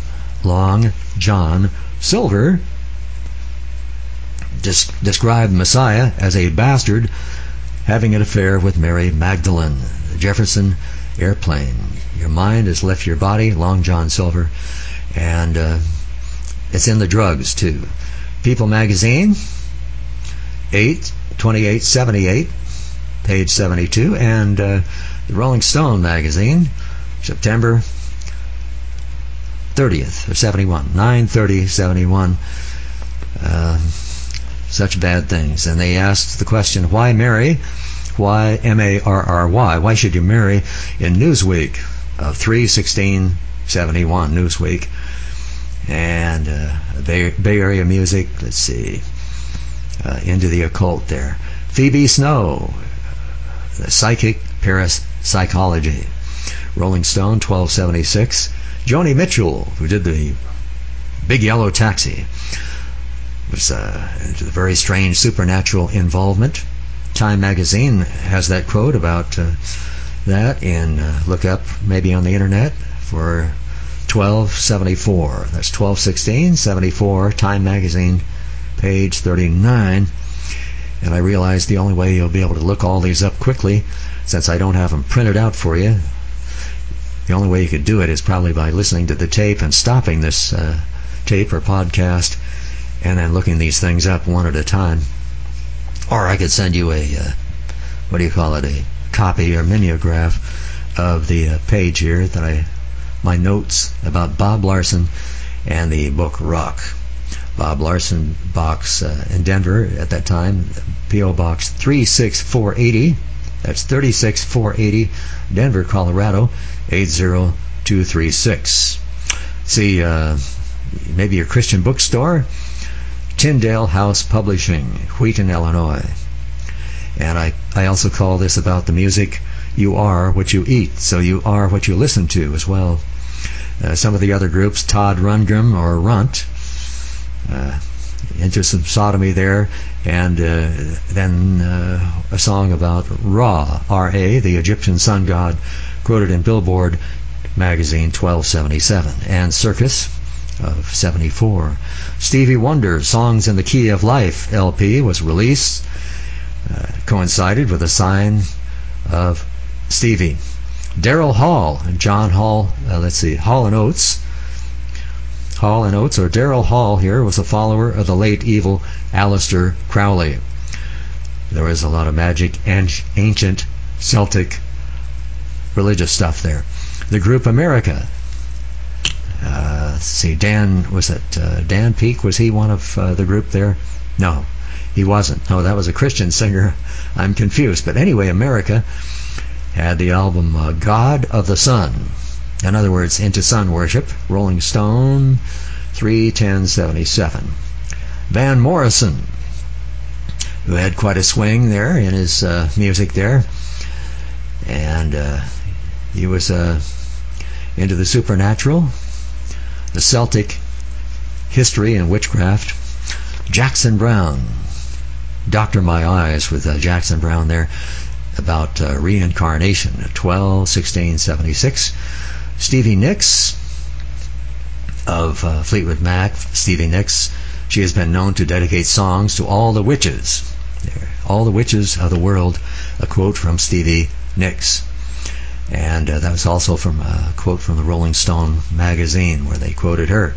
Silver, described Messiah as a bastard having an affair with Mary Magdalene, the Jefferson Airplane, Your Mind Has Left Your Body, Long John Silver, and it's in the drugs too. People Magazine, 8/28/78, page 72, and the Rolling Stone Magazine, September 30th of 71, 9/30/71. Such bad things. And they asked the question, why marry? Why M-A-R-R-Y? Why should you marry in Newsweek of 3/16/71, Newsweek? And Bay Area Music, let's see, Into the Occult there. Phoebe Snow, The Psychic Parapsychology, Rolling Stone, 12/76. Joni Mitchell, who did the Big Yellow Taxi, was into the very strange supernatural involvement. Time Magazine has that quote about that, and look up maybe on the internet for 12/74. That's 12/16/74, Time Magazine, page 39. And I realize the only way you'll be able to look all these up quickly, since I don't have them printed out for you, the only way you could do it is probably by listening to the tape and stopping this tape or podcast and then looking these things up one at a time. Or I could send you a, a copy or mimeograph of the page here my notes about Bob Larson and the book Rock. Bob Larson box in Denver at that time, P.O. Box 36480. That's 36480, Denver, Colorado, 80236. See, maybe your Christian bookstore, Tyndale House Publishing, Wheaton, Illinois. And I also call this about the music. You are what you eat, so you are what you listen to as well. Some of the other groups, Todd Rundgren or Runt, into some sodomy there, and then a song about Ra, R-A, the Egyptian sun god, quoted in Billboard magazine 12/77, and Circus of 74. Stevie Wonder, Songs in the Key of Life LP was released, coincided with a sign of Stevie. Daryl Hall and John Hall, Hall and Oates. Hall and Oates, or Daryl Hall here, was a follower of the late evil Aleister Crowley. There was a lot of magic and ancient Celtic religious stuff there. The group America. Dan Peake? Was he one of the group there? No, he wasn't. No, that was a Christian singer. I'm confused. But anyway, America had the album God of the Sun. In other words, Into Sun Worship. Rolling Stone, 3/10/77. Van Morrison, who had quite a swing there in his music there. And he was into the supernatural, the Celtic history and witchcraft. Jackson Browne, Doctor My Eyes with Jackson Browne there, about reincarnation, 12/16/76. Stevie Nicks of Fleetwood Mac. Stevie Nicks, she has been known to dedicate songs to all the witches. All the witches of the world, a quote from Stevie Nicks. And that was also from a quote from the Rolling Stone magazine where they quoted her.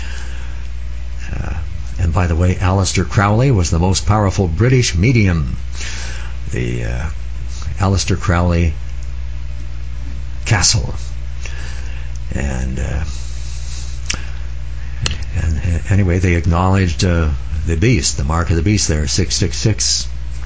And by the way, Aleister Crowley was the most powerful British medium. The Aleister Crowley Castle. And anyway, they acknowledged the beast, the mark of the beast there, 666.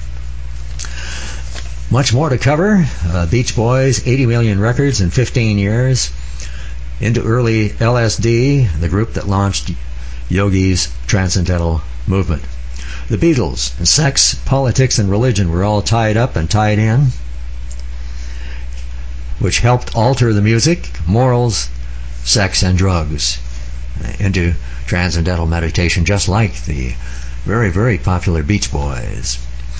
Much more to cover. Beach Boys, 80 million records in 15 years. Into early LSD, the group that launched Yogi's Transcendental Movement. The Beatles, and sex, politics, and religion were all tied up and tied in, which helped alter the music, morals, sex, and drugs into transcendental meditation, just like the very, very popular Beach Boys.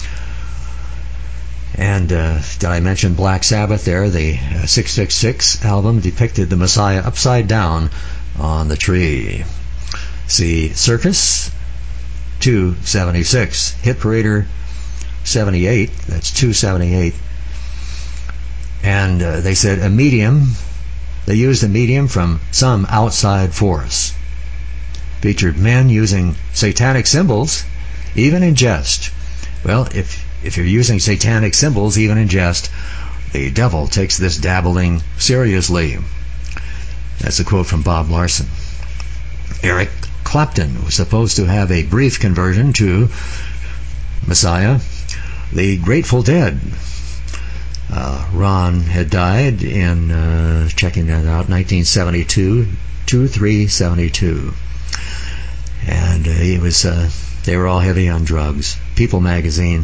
And did I mention Black Sabbath there? The 666 album depicted the Messiah upside down on the tree. See Circus, 2/76. Hit Parader 278. That's 278. And they said a medium. They used a medium from some outside force. Featured men using satanic symbols, even in jest. Well, if you're using satanic symbols, even in jest, the devil takes this dabbling seriously. That's a quote from Bob Larson. Eric Clapton was supposed to have a brief conversion to Messiah. The Grateful Dead. Ron had died in, checking that out, 1972, 2372. And he was, they were all heavy on drugs. People magazine,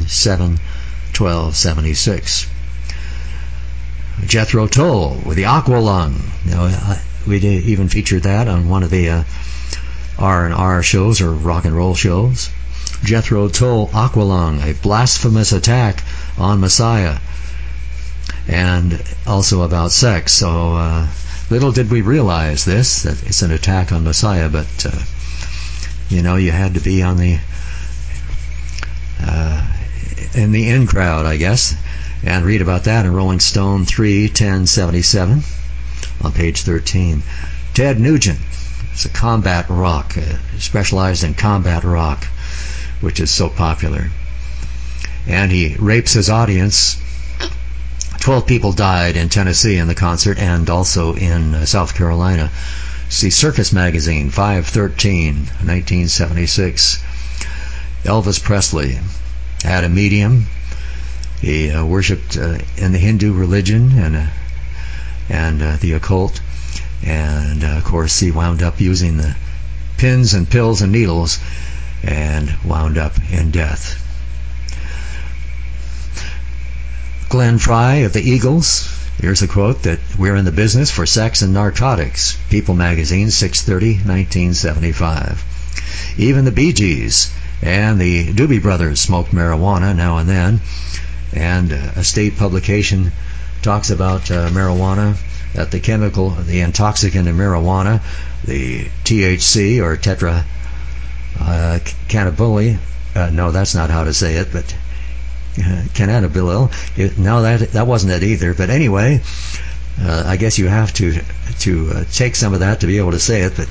7/12/76. Jethro Tull with the Aqualung. We even featured that on one of the R&R shows, or rock and roll shows. Jethro Tull, Aqualung, a blasphemous attack on Messiah, and also about sex. So little did we realize this, that it's an attack on Messiah, but you had to be on the in the in crowd, I guess, and read about that in Rolling Stone 3/10/77 on page 13. Ted Nugent is a combat rock, specialized in combat rock, which is so popular. And he rapes his audience. 12 people died in Tennessee in the concert, and also in South Carolina. See Circus Magazine, 5/13/1976. Elvis Presley had a medium. He worshipped in the Hindu religion and the occult. And, of course, he wound up using the pins and pills and needles and wound up in death. Glenn Frey of the Eagles. Here's a quote that we're in the business for sex and narcotics. People Magazine, 6/30/1975. Even the Bee Gees and the Doobie Brothers smoked marijuana now and then. And a state publication talks about marijuana, that the chemical, the intoxicant in marijuana, the THC or tetracannabinol, no, that's not how to say it, but cannabidiol. No, that wasn't it either. But anyway, I guess you have to take some of that to be able to say it. But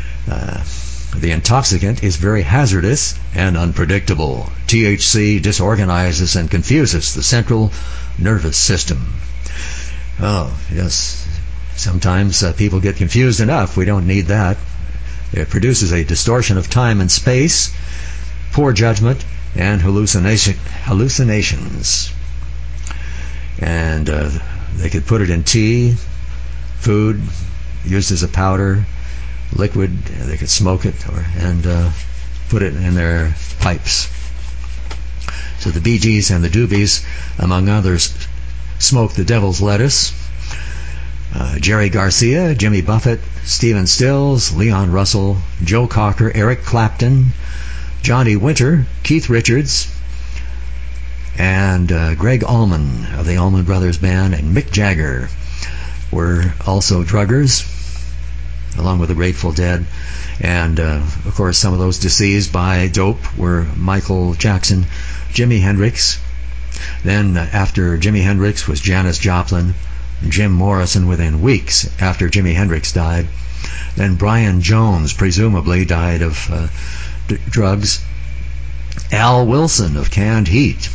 the intoxicant is very hazardous and unpredictable. THC disorganizes and confuses the central nervous system. Oh, yes. Sometimes people get confused enough. We don't need that. It produces a distortion of time and space, poor judgment, and hallucinations. And they could put it in tea, food, used as a powder, liquid. They could smoke it and put it in their pipes. So the Bee Gees and the Doobies, among others, smoked the devil's lettuce. Jerry Garcia, Jimmy Buffett, Stephen Stills, Leon Russell, Joe Cocker, Eric Clapton, Johnny Winter, Keith Richards, and Greg Allman of the Allman Brothers Band, and Mick Jagger were also druggers, along with the Grateful Dead. And, of course, some of those deceased by dope were Michael Jackson, Jimi Hendrix. Then, after Jimi Hendrix, was Janis Joplin, Jim Morrison within weeks after Jimi Hendrix died. Then Brian Jones presumably died of drugs. Al Wilson of Canned Heat.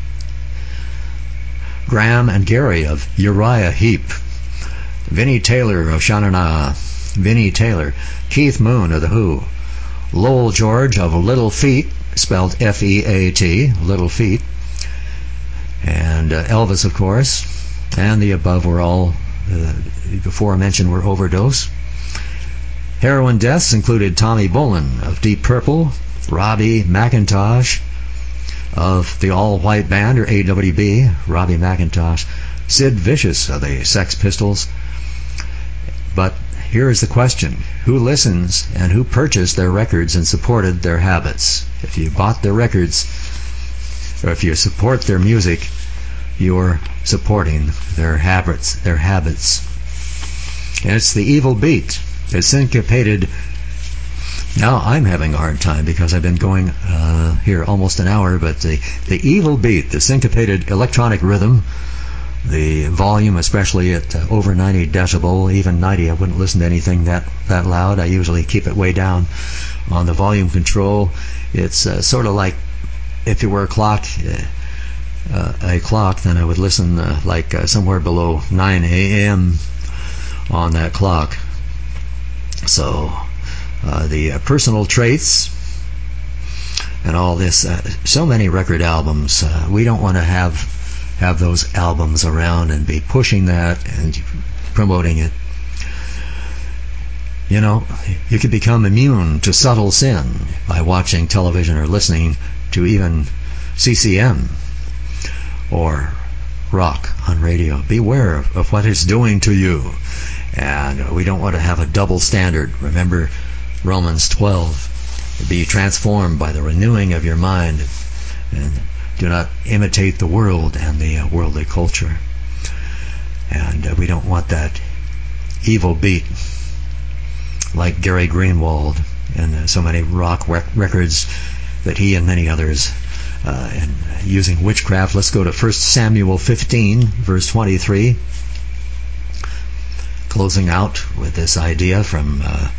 Graham and Gary of Uriah Heep. Vinnie Taylor of Sha Na Na. Vinnie Taylor. Keith Moon of The Who. Lowell George of Little Feat, spelled F-E-A-T, Little Feat. And Elvis, of course. And the above were all, before mentioned, were overdose. Heroin deaths included Tommy Bolin of Deep Purple, Robbie McIntosh of the All-White Band, or AWB, Robbie McIntosh, Sid Vicious of the Sex Pistols. But here is the question: who listens and who purchased their records and supported their habits? If you bought their records, or if you support their music, you're supporting their habits. And it's the evil beat. It's syncopated Now I'm having a hard time because I've been going here almost an hour, but the evil beat, the syncopated electronic rhythm, the volume, especially at over 90 decibel, even 90, I wouldn't listen to anything that loud. I usually keep it way down on the volume control. It's sort of like if you were a clock, then I would listen somewhere below 9 a.m. on that clock. So the personal traits and all this, so many record albums, we don't want to have those albums around and be pushing that and promoting it. You know, you could become immune to subtle sin by watching television or listening to even CCM or rock on radio. Beware of what it's doing to you. And we don't want to have a double standard. Remember Romans 12. Be transformed by the renewing of your mind, and do not imitate the world and the worldly culture. And we don't want that evil beat like Gary Greenwald and so many rock records that he and many others and using witchcraft. Let's go to 1 Samuel 15, verse 23. Closing out with this idea from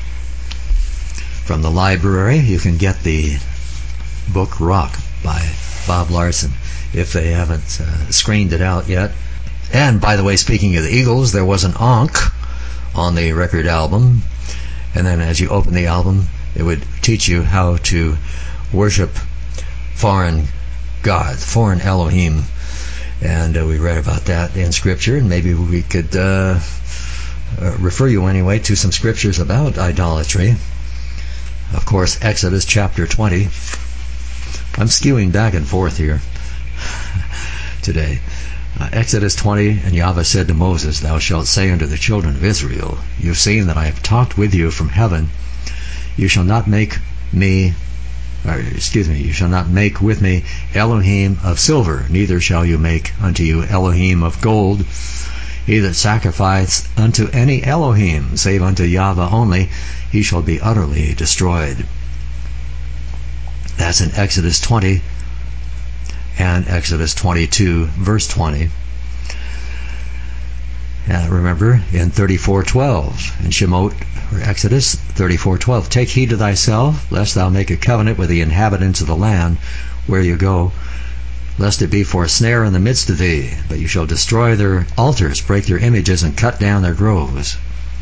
the library. You can get the book Rock by Bob Larson if they haven't screened it out yet. And by the way, speaking of the Eagles, there was an Ankh on the record album, and then as you open the album, it would teach you how to worship foreign gods, foreign Elohim, and we read about that in Scripture, and maybe we could refer you anyway to some scriptures about idolatry. Of course, Exodus chapter 20. I'm skewing back and forth here today. Exodus 20, and Yahweh said to Moses, Thou shalt say unto the children of Israel, You have seen that I have talked with you from heaven. You shall not make you shall not make with me Elohim of silver, neither shall you make unto you Elohim of gold. He that sacrifice unto any Elohim, save unto Yahweh only, he shall be utterly destroyed. That's in Exodus 20 and Exodus 22, verse 20. Remember, in 34:12, in Shemot, or Exodus 34:12, Take heed to thyself, lest thou make a covenant with the inhabitants of the land where you go, lest it be for a snare in the midst of thee, but you shall destroy their altars, break their images, and cut down their groves.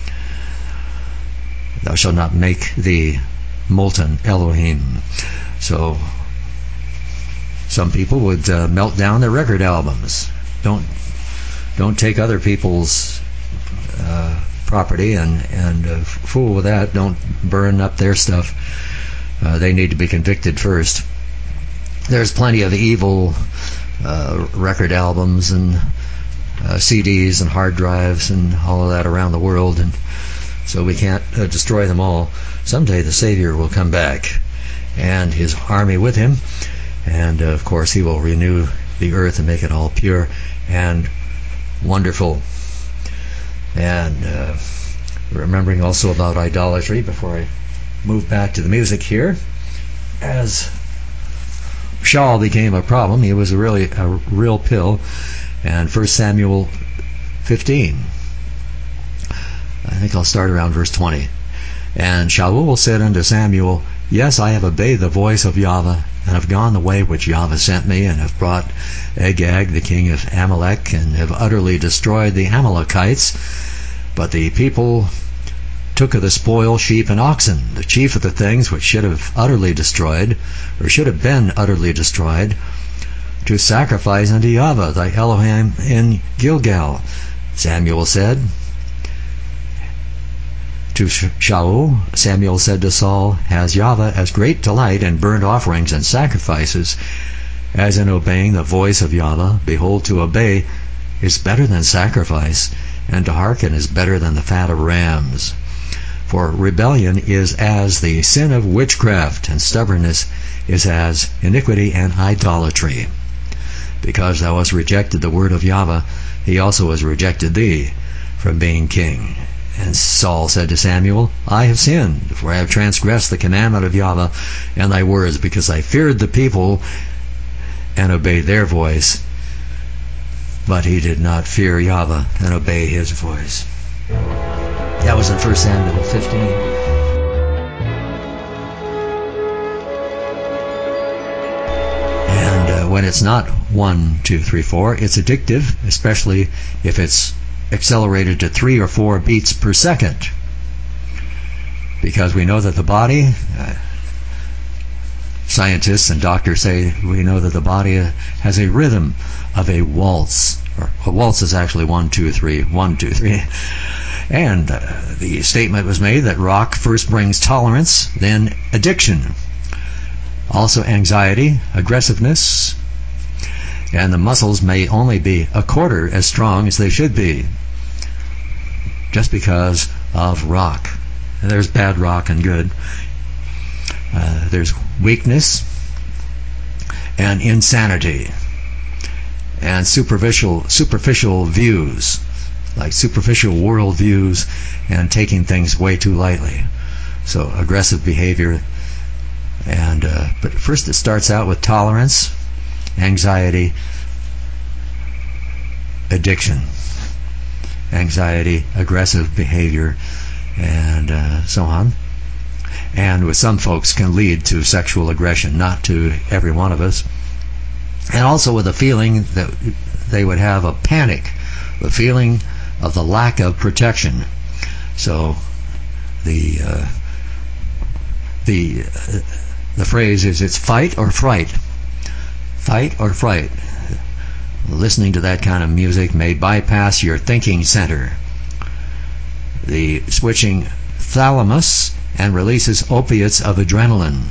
Thou shalt not make thee molten Elohim. So, some people would melt down their record albums. Don't take other people's property and fool with that. Don't burn up their stuff. They need to be convicted first. There's plenty of evil record albums and CDs and hard drives and all of that around the world, and so we can't destroy them all. Someday the Savior will come back, and His army with Him, and of course He will renew the earth and make it all pure and wonderful. And remembering also about idolatry before I move back to the music here, as Shaul became a problem, he was really a real pill. And 1 Samuel 15, I think I'll start around verse 20. And Shaul said unto Samuel, Yes, I have obeyed the voice of Yahweh, and have gone the way which Yahweh sent me, and have brought Agag, the king of Amalek, and have utterly destroyed the Amalekites. But the people took of the spoil sheep and oxen, the chief of the things which should have utterly destroyed, or should have been utterly destroyed, to sacrifice unto Yahweh thy Elohim in Gilgal. Samuel said to Shaul, Samuel said to Saul, Has Yahweh as great delight in burnt offerings and sacrifices as in obeying the voice of Yahweh? Behold, to obey is better than sacrifice, and to hearken is better than the fat of rams. For rebellion is as the sin of witchcraft, and stubbornness is as iniquity and idolatry. Because thou hast rejected the word of Yahweh, he also has rejected thee from being king. And Saul said to Samuel, I have sinned, for I have transgressed the commandment of Yahweh and thy words, because I feared the people and obeyed their voice. But he did not fear Yahweh and obey his voice. That was in 1 Samuel 15. And when it's not 1, 2, 3, 4, it's addictive, especially if it's accelerated to 3 or 4 beats per second. Because we know that the body, scientists and doctors say, we know that the body has a rhythm of a waltz. Or a waltz is actually 1, 2, 3, 1, 2, 3. And the statement was made that rock first brings tolerance, then addiction. Also anxiety, aggressiveness, and the muscles may only be a quarter as strong as they should be, just because of rock. And there's bad rock and good. There's weakness and insanity and superficial views, like superficial world views and taking things way too lightly. So aggressive behavior. And but first it starts out with tolerance, anxiety, addiction, anxiety, aggressive behavior, and so on. And with some folks can lead to sexual aggression, not to every one of us. And also with a feeling that they would have a panic, the feeling of the lack of protection. So the phrase is, it's fight or fright. Fight or fright. Listening to that kind of music may bypass your thinking center, the switching thalamus, and releases opiates of adrenaline,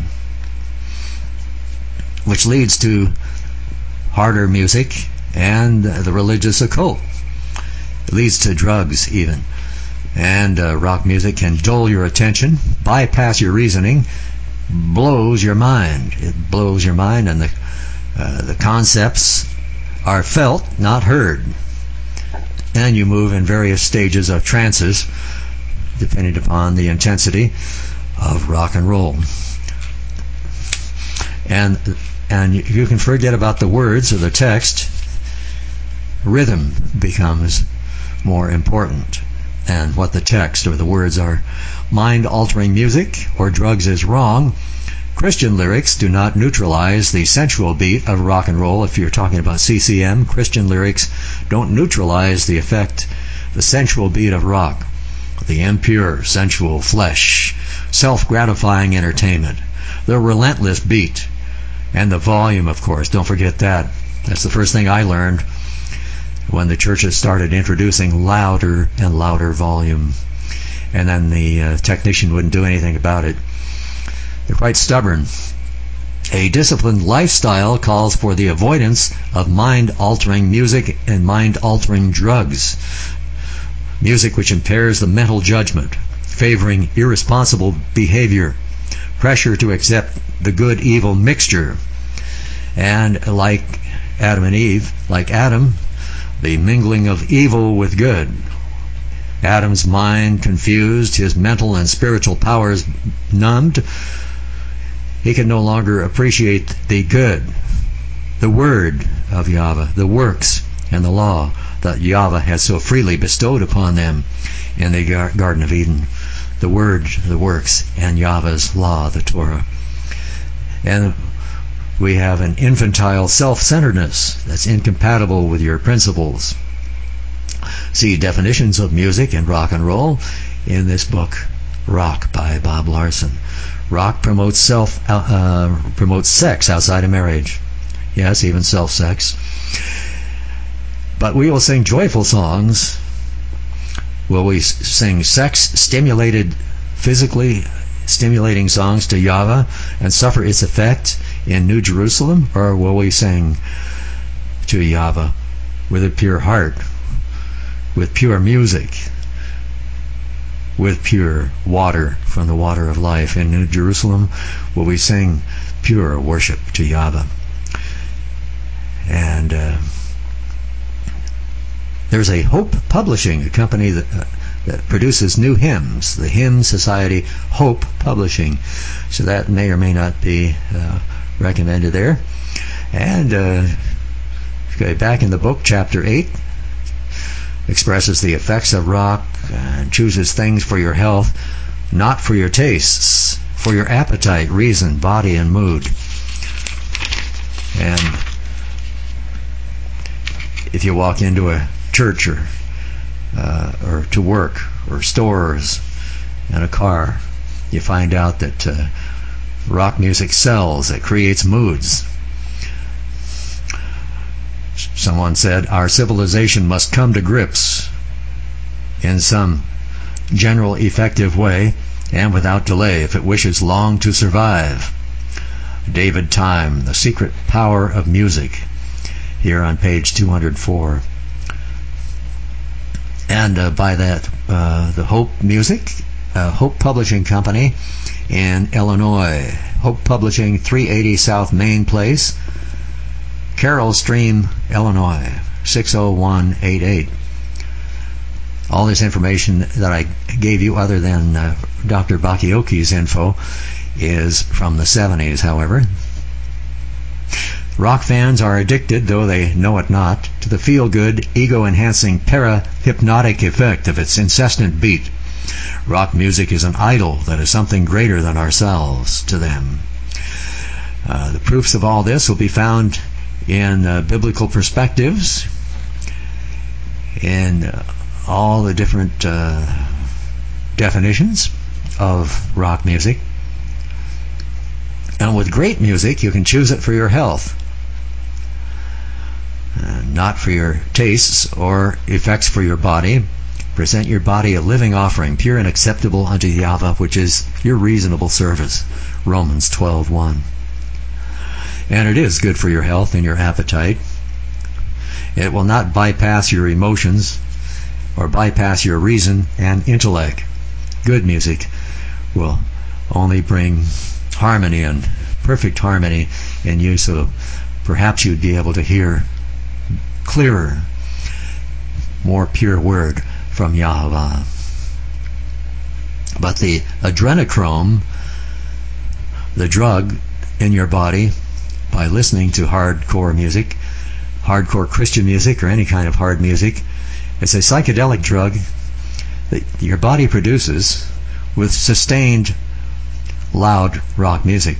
which leads to harder music and the religious occult. It leads to drugs even. And rock music can dull your attention, bypass your reasoning, blows your mind. It blows your mind, and the concepts are felt, not heard. And you move in various stages of trances, depending upon the intensity of rock and roll. And you can forget about the words or the text. Rhythm becomes more important than what the text or the words are. Mind-altering music or drugs is wrong. Christian lyrics do not neutralize the sensual beat of rock and roll. If you're talking about CCM, Christian lyrics don't neutralize the effect, the sensual beat of rock. The impure, sensual flesh, self-gratifying entertainment, the relentless beat, and the volume, of course. Don't forget that. That's the first thing I learned when the churches started introducing louder and louder volume. And then the technician wouldn't do anything about it. They're quite stubborn. A disciplined lifestyle calls for the avoidance of mind-altering music and mind-altering drugs. Music which impairs the mental judgment, favoring irresponsible behavior, pressure to accept the good-evil mixture. And like Adam and Eve, like Adam, the mingling of evil with good. Adam's mind confused, his mental and spiritual powers numbed. He can no longer appreciate the good, the word of Yahweh, the works and the law that Yahweh has so freely bestowed upon them in the Garden of Eden. The word, the works, and Yahweh's law, the Torah. And we have an infantile self-centeredness that's incompatible with your principles. See definitions of music and rock and roll in this book, Rock by Bob Larson. Rock promotes sex outside of marriage. Yes, even self-sex. But we will sing joyful songs. Will we sing sex-stimulated, physically stimulating songs to Yahweh and suffer its effect in New Jerusalem? Or will we sing to Yahweh with a pure heart, with pure music, with pure water from the water of life? In New Jerusalem, will we sing pure worship to Yahweh? And there's a Hope Publishing, a company that produces new hymns, the Hymn Society Hope Publishing. So that may or may not be recommended there. And back in the book, chapter 8, expresses the effects of rock and chooses things for your health, not for your tastes, for your appetite, reason, body, and mood. And if you walk into a church or to work or stores and a car, you find out that rock music sells, it creates moods. Someone said, our civilization must come to grips in some general effective way and without delay if it wishes long to survive. David Time, The Secret Power of Music, here on page 204. And by that, the Hope Music, Hope Publishing Company in Illinois. Hope Publishing, 380 South Main Place, Carroll Stream, Illinois, 60188. All this information that I gave you, other than Dr. Bakioki's info, is from the 70s, however. Rock fans are addicted, though they know it not, to the feel-good, ego-enhancing para-hypnotic effect of its incessant beat. Rock music is an idol that is something greater than ourselves to them. The proofs of all this will be found in biblical perspectives, in all the different definitions of rock music. And with great music, you can choose it for your health, not for your tastes or effects for your body. Present your body a living offering, pure and acceptable unto Yahweh, which is your reasonable service. Romans 12:1. And it is good for your health and your appetite. It will not bypass your emotions or bypass your reason and intellect. Good music will only bring harmony and perfect harmony in you, so perhaps you'd be able to hear clearer, more pure word from Yahweh. But the adrenochrome, the drug in your body, by listening to hardcore music, hardcore Christian music, or any kind of hard music, it's a psychedelic drug that your body produces with sustained loud rock music.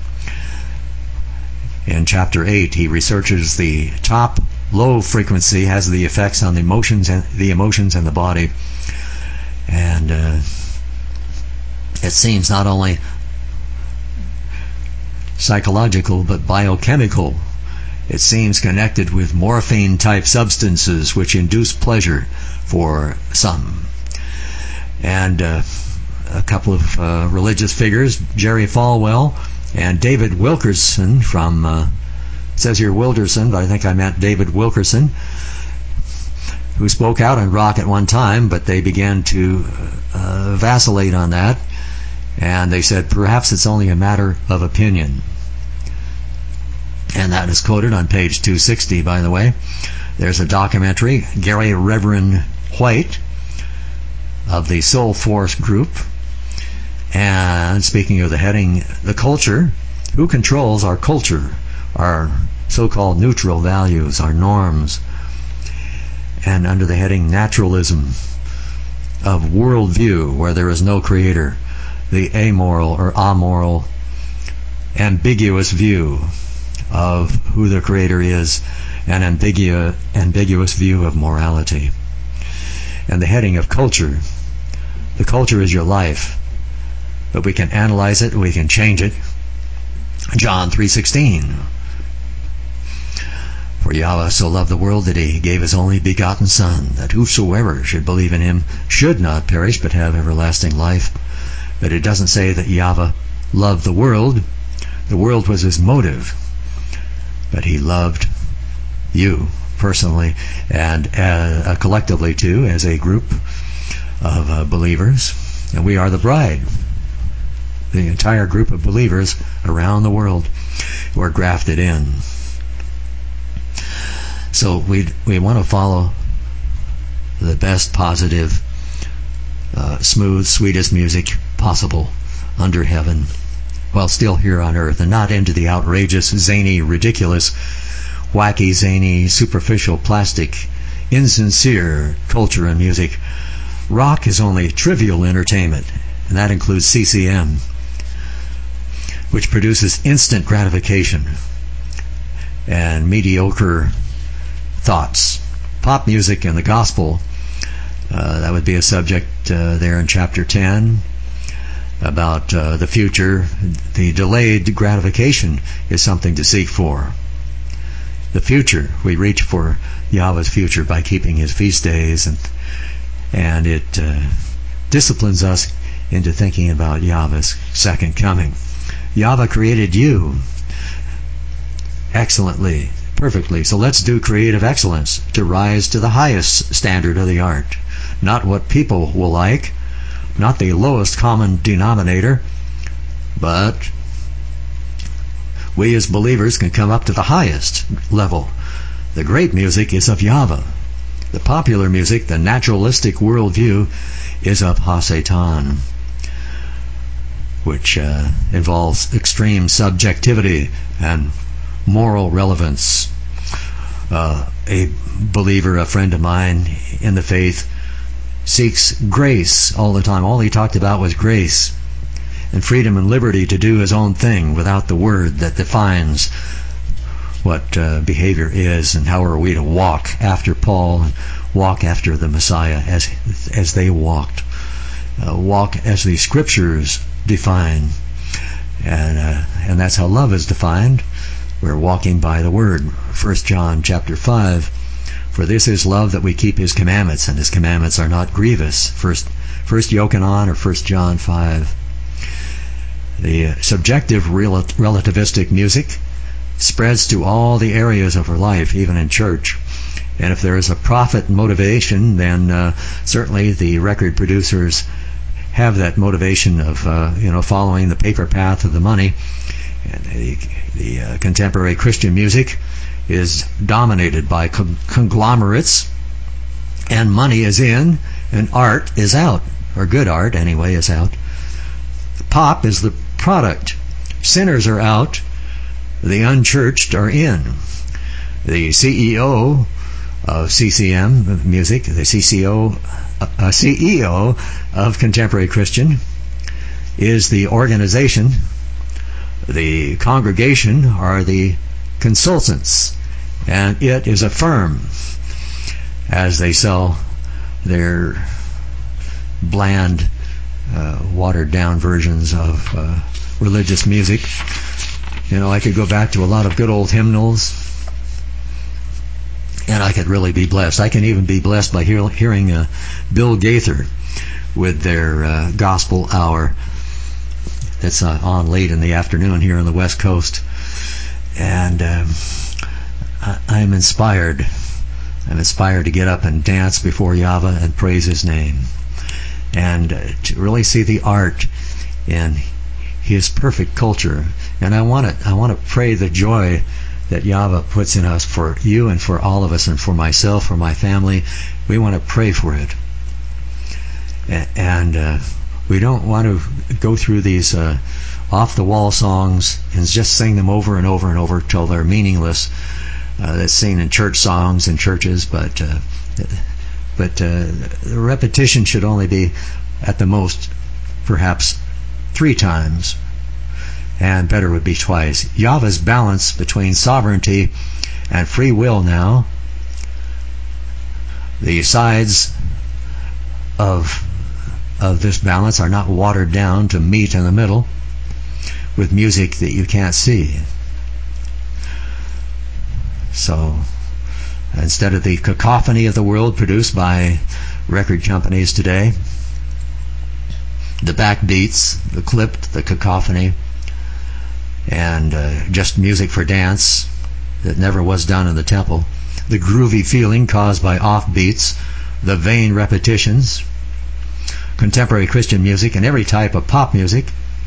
In chapter 8, he researches the top low frequency has the effects on the emotions and the body, and it seems not only psychological but biochemical. It seems connected with morphine type substances which induce pleasure for some. And a couple of religious figures, Jerry Falwell and David Wilkerson from, it says here Wilderson, but I think I meant David Wilkerson, who spoke out on rock at one time, but they began to vacillate on that, and they said perhaps it's only a matter of opinion. And that is quoted on page 260, by the way. There's a documentary, Gary Reverend White of the Soul Force Group. And speaking of the heading, the culture, who controls our culture, our so-called neutral values, our norms. And under the heading, naturalism of worldview, where there is no creator, the amoral or amoral, ambiguous view of who the creator is, an ambiguous view of morality. And the heading of culture, the culture is your life, but we can analyze it, we can change it. John 3:16. For Yahweh so loved the world that he gave his only begotten Son, that whosoever should believe in him should not perish but have everlasting life. But it doesn't say that Yahweh loved the world. The world was his motive. But he loved you personally and collectively too, as a group of believers. And we are the bride, the entire group of believers around the world who are grafted in. So we want to follow the best positive smooth, sweetest music possible under heaven, while still here on earth, and not into the outrageous, zany, ridiculous, wacky, zany, superficial, plastic, insincere culture and music. Rock is only trivial entertainment, and that includes CCM, which produces instant gratification and mediocre thoughts. Pop music and the gospel, that would be a subject there in chapter 10 about the future. The delayed gratification is something to seek for. The future, we reach for Yahweh's future by keeping His feast days, and it disciplines us into thinking about Yahweh's second coming. Yahweh created you excellently, perfectly. So let's do creative excellence to rise to the highest standard of the art. Not what people will like, not the lowest common denominator, but we as believers can come up to the highest level. The great music is of Yahweh. The popular music, the naturalistic worldview, is of HaSatan, which involves extreme subjectivity and moral relevance. A believer, a friend of mine in the faith, seeks grace all the time. All he talked about was grace and freedom and liberty to do his own thing without the word that defines what behavior is and how are we to walk after Paul and walk after the Messiah as they walked. Walk as the Scriptures define. And that's how love is defined. We're walking by the Word. 1 John chapter 5. For this is love, that we keep His commandments, and His commandments are not grievous. First Yochanan or 1 John 5. The subjective relativistic music spreads to all the areas of our life, even in church. And if there is a profit motivation, then certainly the record producers have that motivation of following the paper path of the money. And the contemporary Christian music is dominated by conglomerates, and money is in, and art is out, or good art anyway is out. Pop is the product. Sinners are out, the unchurched are in. The CEO of CCM music, the CEO of contemporary Christian, is the organization. The congregation are the consultants, and it is a firm as they sell their bland, watered-down versions of religious music. I could go back to a lot of good old hymnals, and I could really be blessed. I can even be blessed by hearing Bill Gaither with their gospel hour that's on late in the afternoon here on the West Coast. And I'm inspired. I'm inspired to get up and dance before Yahweh and praise His name. And to really see the art in His perfect culture. And I want to pray the joy that Yahweh puts in us for you and for all of us and for myself, for my family. We want to pray for it. And we don't want to go through these off-the-wall songs and just sing them over and over and over till they're meaningless. That's seen in church songs in churches, but the repetition should only be at the most perhaps 3 times, and better would be twice. Yahweh's balance between sovereignty and free will now, the sides of this balance are not watered down to meet in the middle with music that you can't see. So instead of the cacophony of the world produced by record companies today, the backbeats, the clipped, the cacophony, and just music for dance that never was done in the temple, the groovy feeling caused by offbeats, the vain repetitions, contemporary Christian music, and every type of pop music,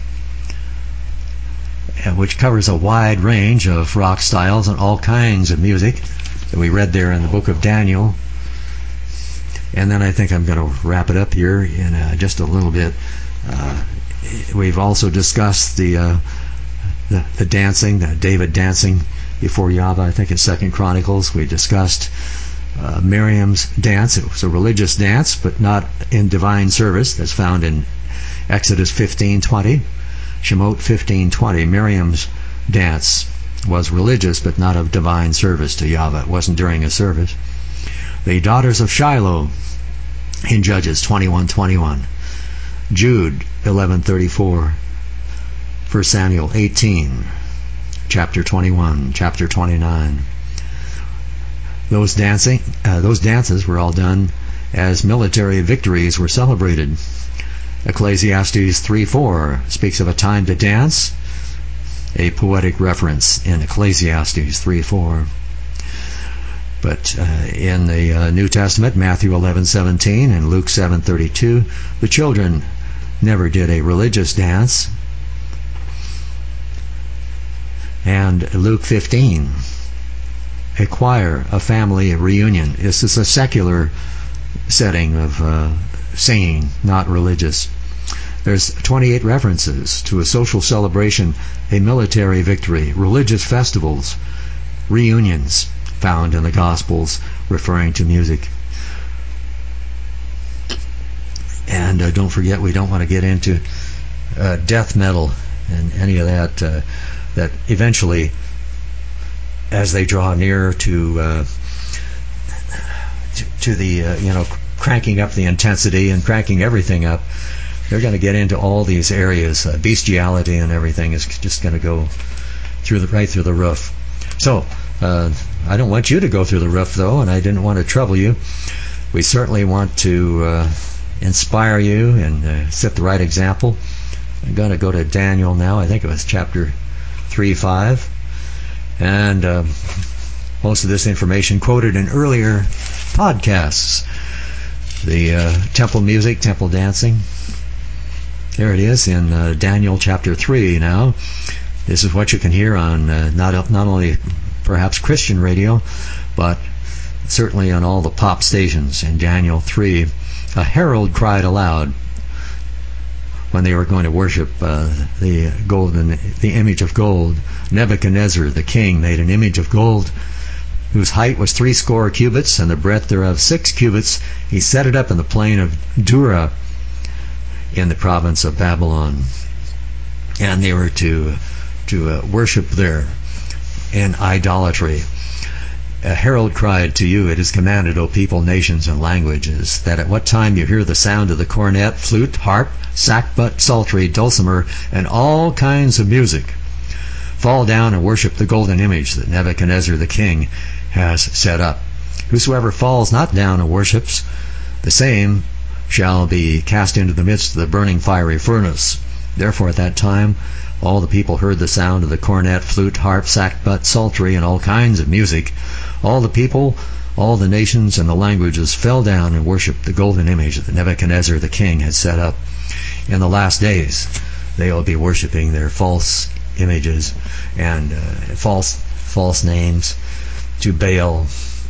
which covers a wide range of rock styles and all kinds of music that we read there in the book of Daniel. And then I think I'm going to wrap it up here in just a little bit. We've also discussed the dancing, David dancing before Yahweh. I think in 2 Chronicles we discussed Miriam's dance. It was a religious dance, but not in divine service. That's found in Exodus 15:20, Shemot 15:20. Miriam's dance was religious, but not of divine service to Yahweh. It wasn't during a service. The daughters of Shiloh in Judges 21:21, Jude 11:34, 1 Samuel 18, chapter 21, chapter 29. Those dances were all done as military victories were celebrated. Ecclesiastes 3:4 speaks of a time to dance, a poetic reference in Ecclesiastes 3:4. But in the New Testament, Matthew 11:17 and Luke 7:32, the children never did a religious dance. And Luke 15, a choir, a family reunion. This is a secular setting of singing, not religious. There's 28 references to a social celebration, a military victory, religious festivals, reunions found in the Gospels referring to music. And don't forget, we don't want to get into death metal and any of that. That eventually, as they draw near to the cranking up the intensity and cranking everything up, they're going to get into all these areas. Bestiality and everything is just going to go right through the roof. So I don't want you to go through the roof, though, and I didn't want to trouble you. We certainly want to inspire you and set the right example. I'm going to go to Daniel now. I think it was chapter 3:5, and most of this information quoted in earlier podcasts. The temple music, temple dancing. There it is in Daniel chapter 3 now. This is what you can hear on not only perhaps Christian radio, but certainly on all the pop stations. In Daniel 3, a herald cried aloud when they were going to worship the image of gold. Nebuchadnezzar the king made an image of gold whose height was 60 cubits and the breadth thereof 6 cubits. He set it up in the plain of Dura in the province of Babylon, and they were to worship there in idolatry. A herald cried to you, it is commanded, O people, nations, and languages, that at what time you hear the sound of the cornet, flute, harp, sackbut, psaltery, dulcimer, and all kinds of music, fall down and worship the golden image that Nebuchadnezzar the king has set up. Whosoever falls not down and worships, the same shall be cast into the midst of the burning fiery furnace. Therefore at that time all the people heard the sound of the cornet, flute, harp, sackbut, psaltery, and all kinds of music. All the people, all the nations, and the languages fell down and worshipped the golden image that Nebuchadnezzar the king had set up. In the last days they will be worshipping their false images and false names to Baal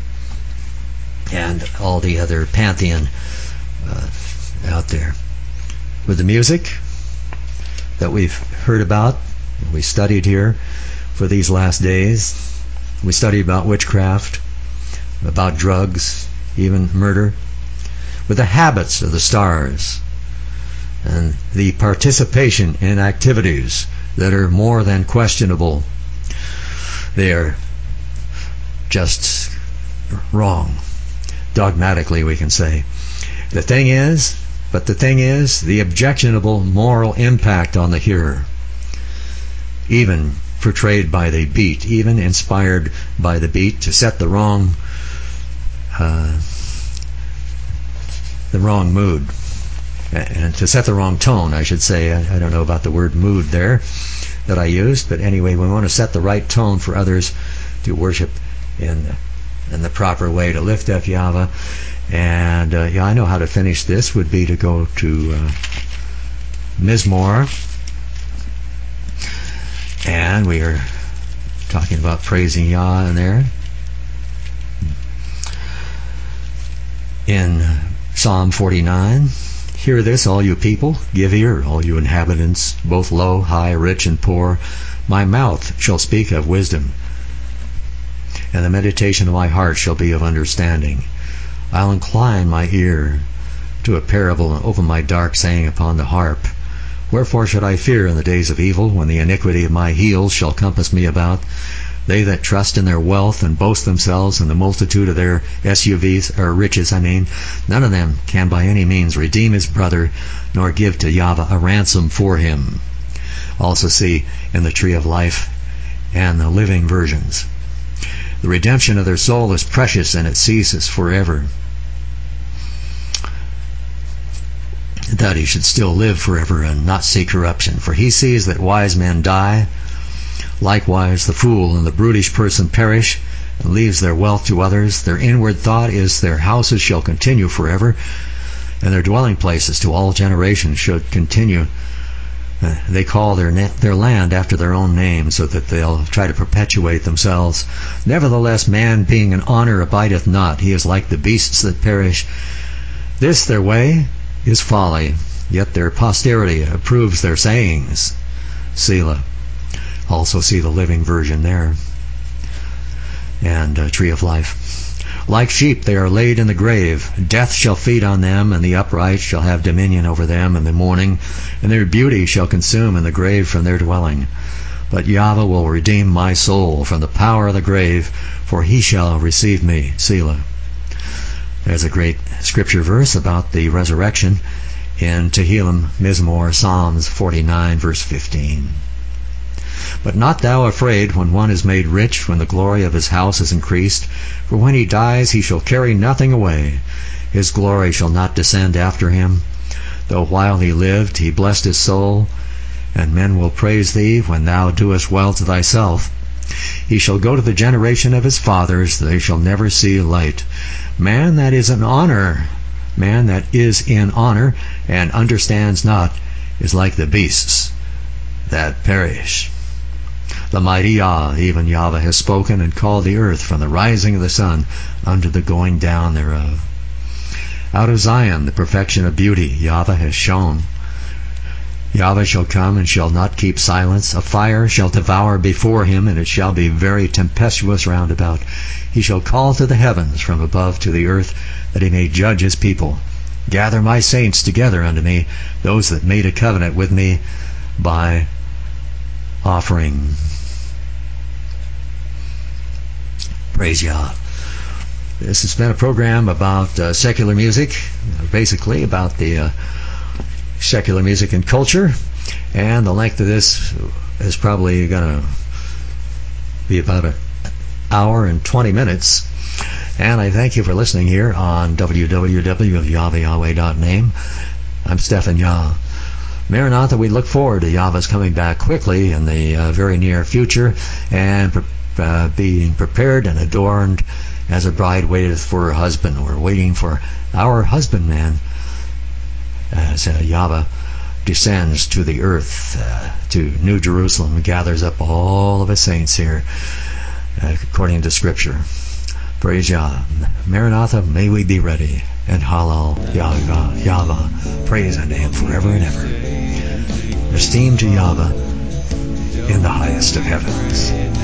and all the other pantheon out there. With the music that we've heard about, we studied here for these last days, we studied about witchcraft, about drugs, even murder, with the habits of the stars and the participation in activities that are more than questionable. They are just wrong. Dogmatically, we can say. The thing is, the objectionable moral impact on the hearer, even portrayed by the beat, even inspired by the beat to set the wrong mood, and to set the wrong tone, I should say. I don't know about the word mood there that I used, but anyway, we want to set the right tone for others to worship in the proper way, to lift up Yahweh. And I know how to finish this would be to go to Mizmor, and we are talking about praising Yah in there. In Psalm 49. Hear this, all you people. Give ear, all you inhabitants, both low, high, rich, and poor. My mouth shall speak of wisdom, and the meditation of my heart shall be of understanding. I'll incline my ear to a parable and open my dark saying upon the harp. Wherefore should I fear in the days of evil, when the iniquity of my heels shall compass me about? They that trust in their wealth and boast themselves in the multitude of their SUVs, or riches, none of them can by any means redeem his brother, nor give to Yahweh a ransom for him. Also see in the Tree of Life and the Living Versions. The redemption of their soul is precious, and it ceases forever. That he should still live forever and not see corruption. For he sees that wise men die. Likewise the fool and the brutish person perish, and leaves their wealth to others. Their inward thought is their houses shall continue forever, and their dwelling places to all generations should continue. They call their land after their own name, so that they'll try to perpetuate themselves. Nevertheless, man being in honor abideth not. He is like the beasts that perish. This their way is folly, yet their posterity approves their sayings. Selah. Also see the Living Version there. And Tree of Life. Like sheep they are laid in the grave. Death shall feed on them, and the upright shall have dominion over them in the morning, and their beauty shall consume in the grave from their dwelling. But Yahweh will redeem my soul from the power of the grave, for he shall receive me. Selah. There's a great scripture verse about the resurrection in Tehillim Mizmor, Psalms 49, verse 15. But not thou afraid when one is made rich, when the glory of his house is increased. For when he dies he shall carry nothing away. His glory shall not descend after him. Though while he lived he blessed his soul, and men will praise thee when thou doest well to thyself. He shall go to the generation of his fathers, they shall never see light. Man that is in honor and understands not is like the beasts that perish. The mighty Yah, even Yahweh, has spoken and called the earth from the rising of the sun unto the going down thereof. Out of Zion the perfection of beauty Yahweh has shown. Yahweh shall come and shall not keep silence. A fire shall devour before him, and it shall be very tempestuous round about. He shall call to the heavens from above to the earth, that he may judge his people. Gather my saints together unto me, those that made a covenant with me by offering. Praise Yah. This has been a program about secular music, basically about the secular music and culture, and the length of this is probably going to be about an hour and 20 minutes. And I thank you for listening here on www.yahweh.name. I'm Stephan Yah. Maranatha, we look forward to Yahweh's coming back quickly in the very near future, and being prepared and adorned as a bride waiteth for her husband. We're waiting for our husbandman as Yahweh descends to the earth, to New Jerusalem, and gathers up all of his saints here, according to Scripture. Praise Yah. Maranatha, may we be ready. And Halal Yahweh, praise unto him forever and ever. Esteem to Yahweh in the highest of heavens.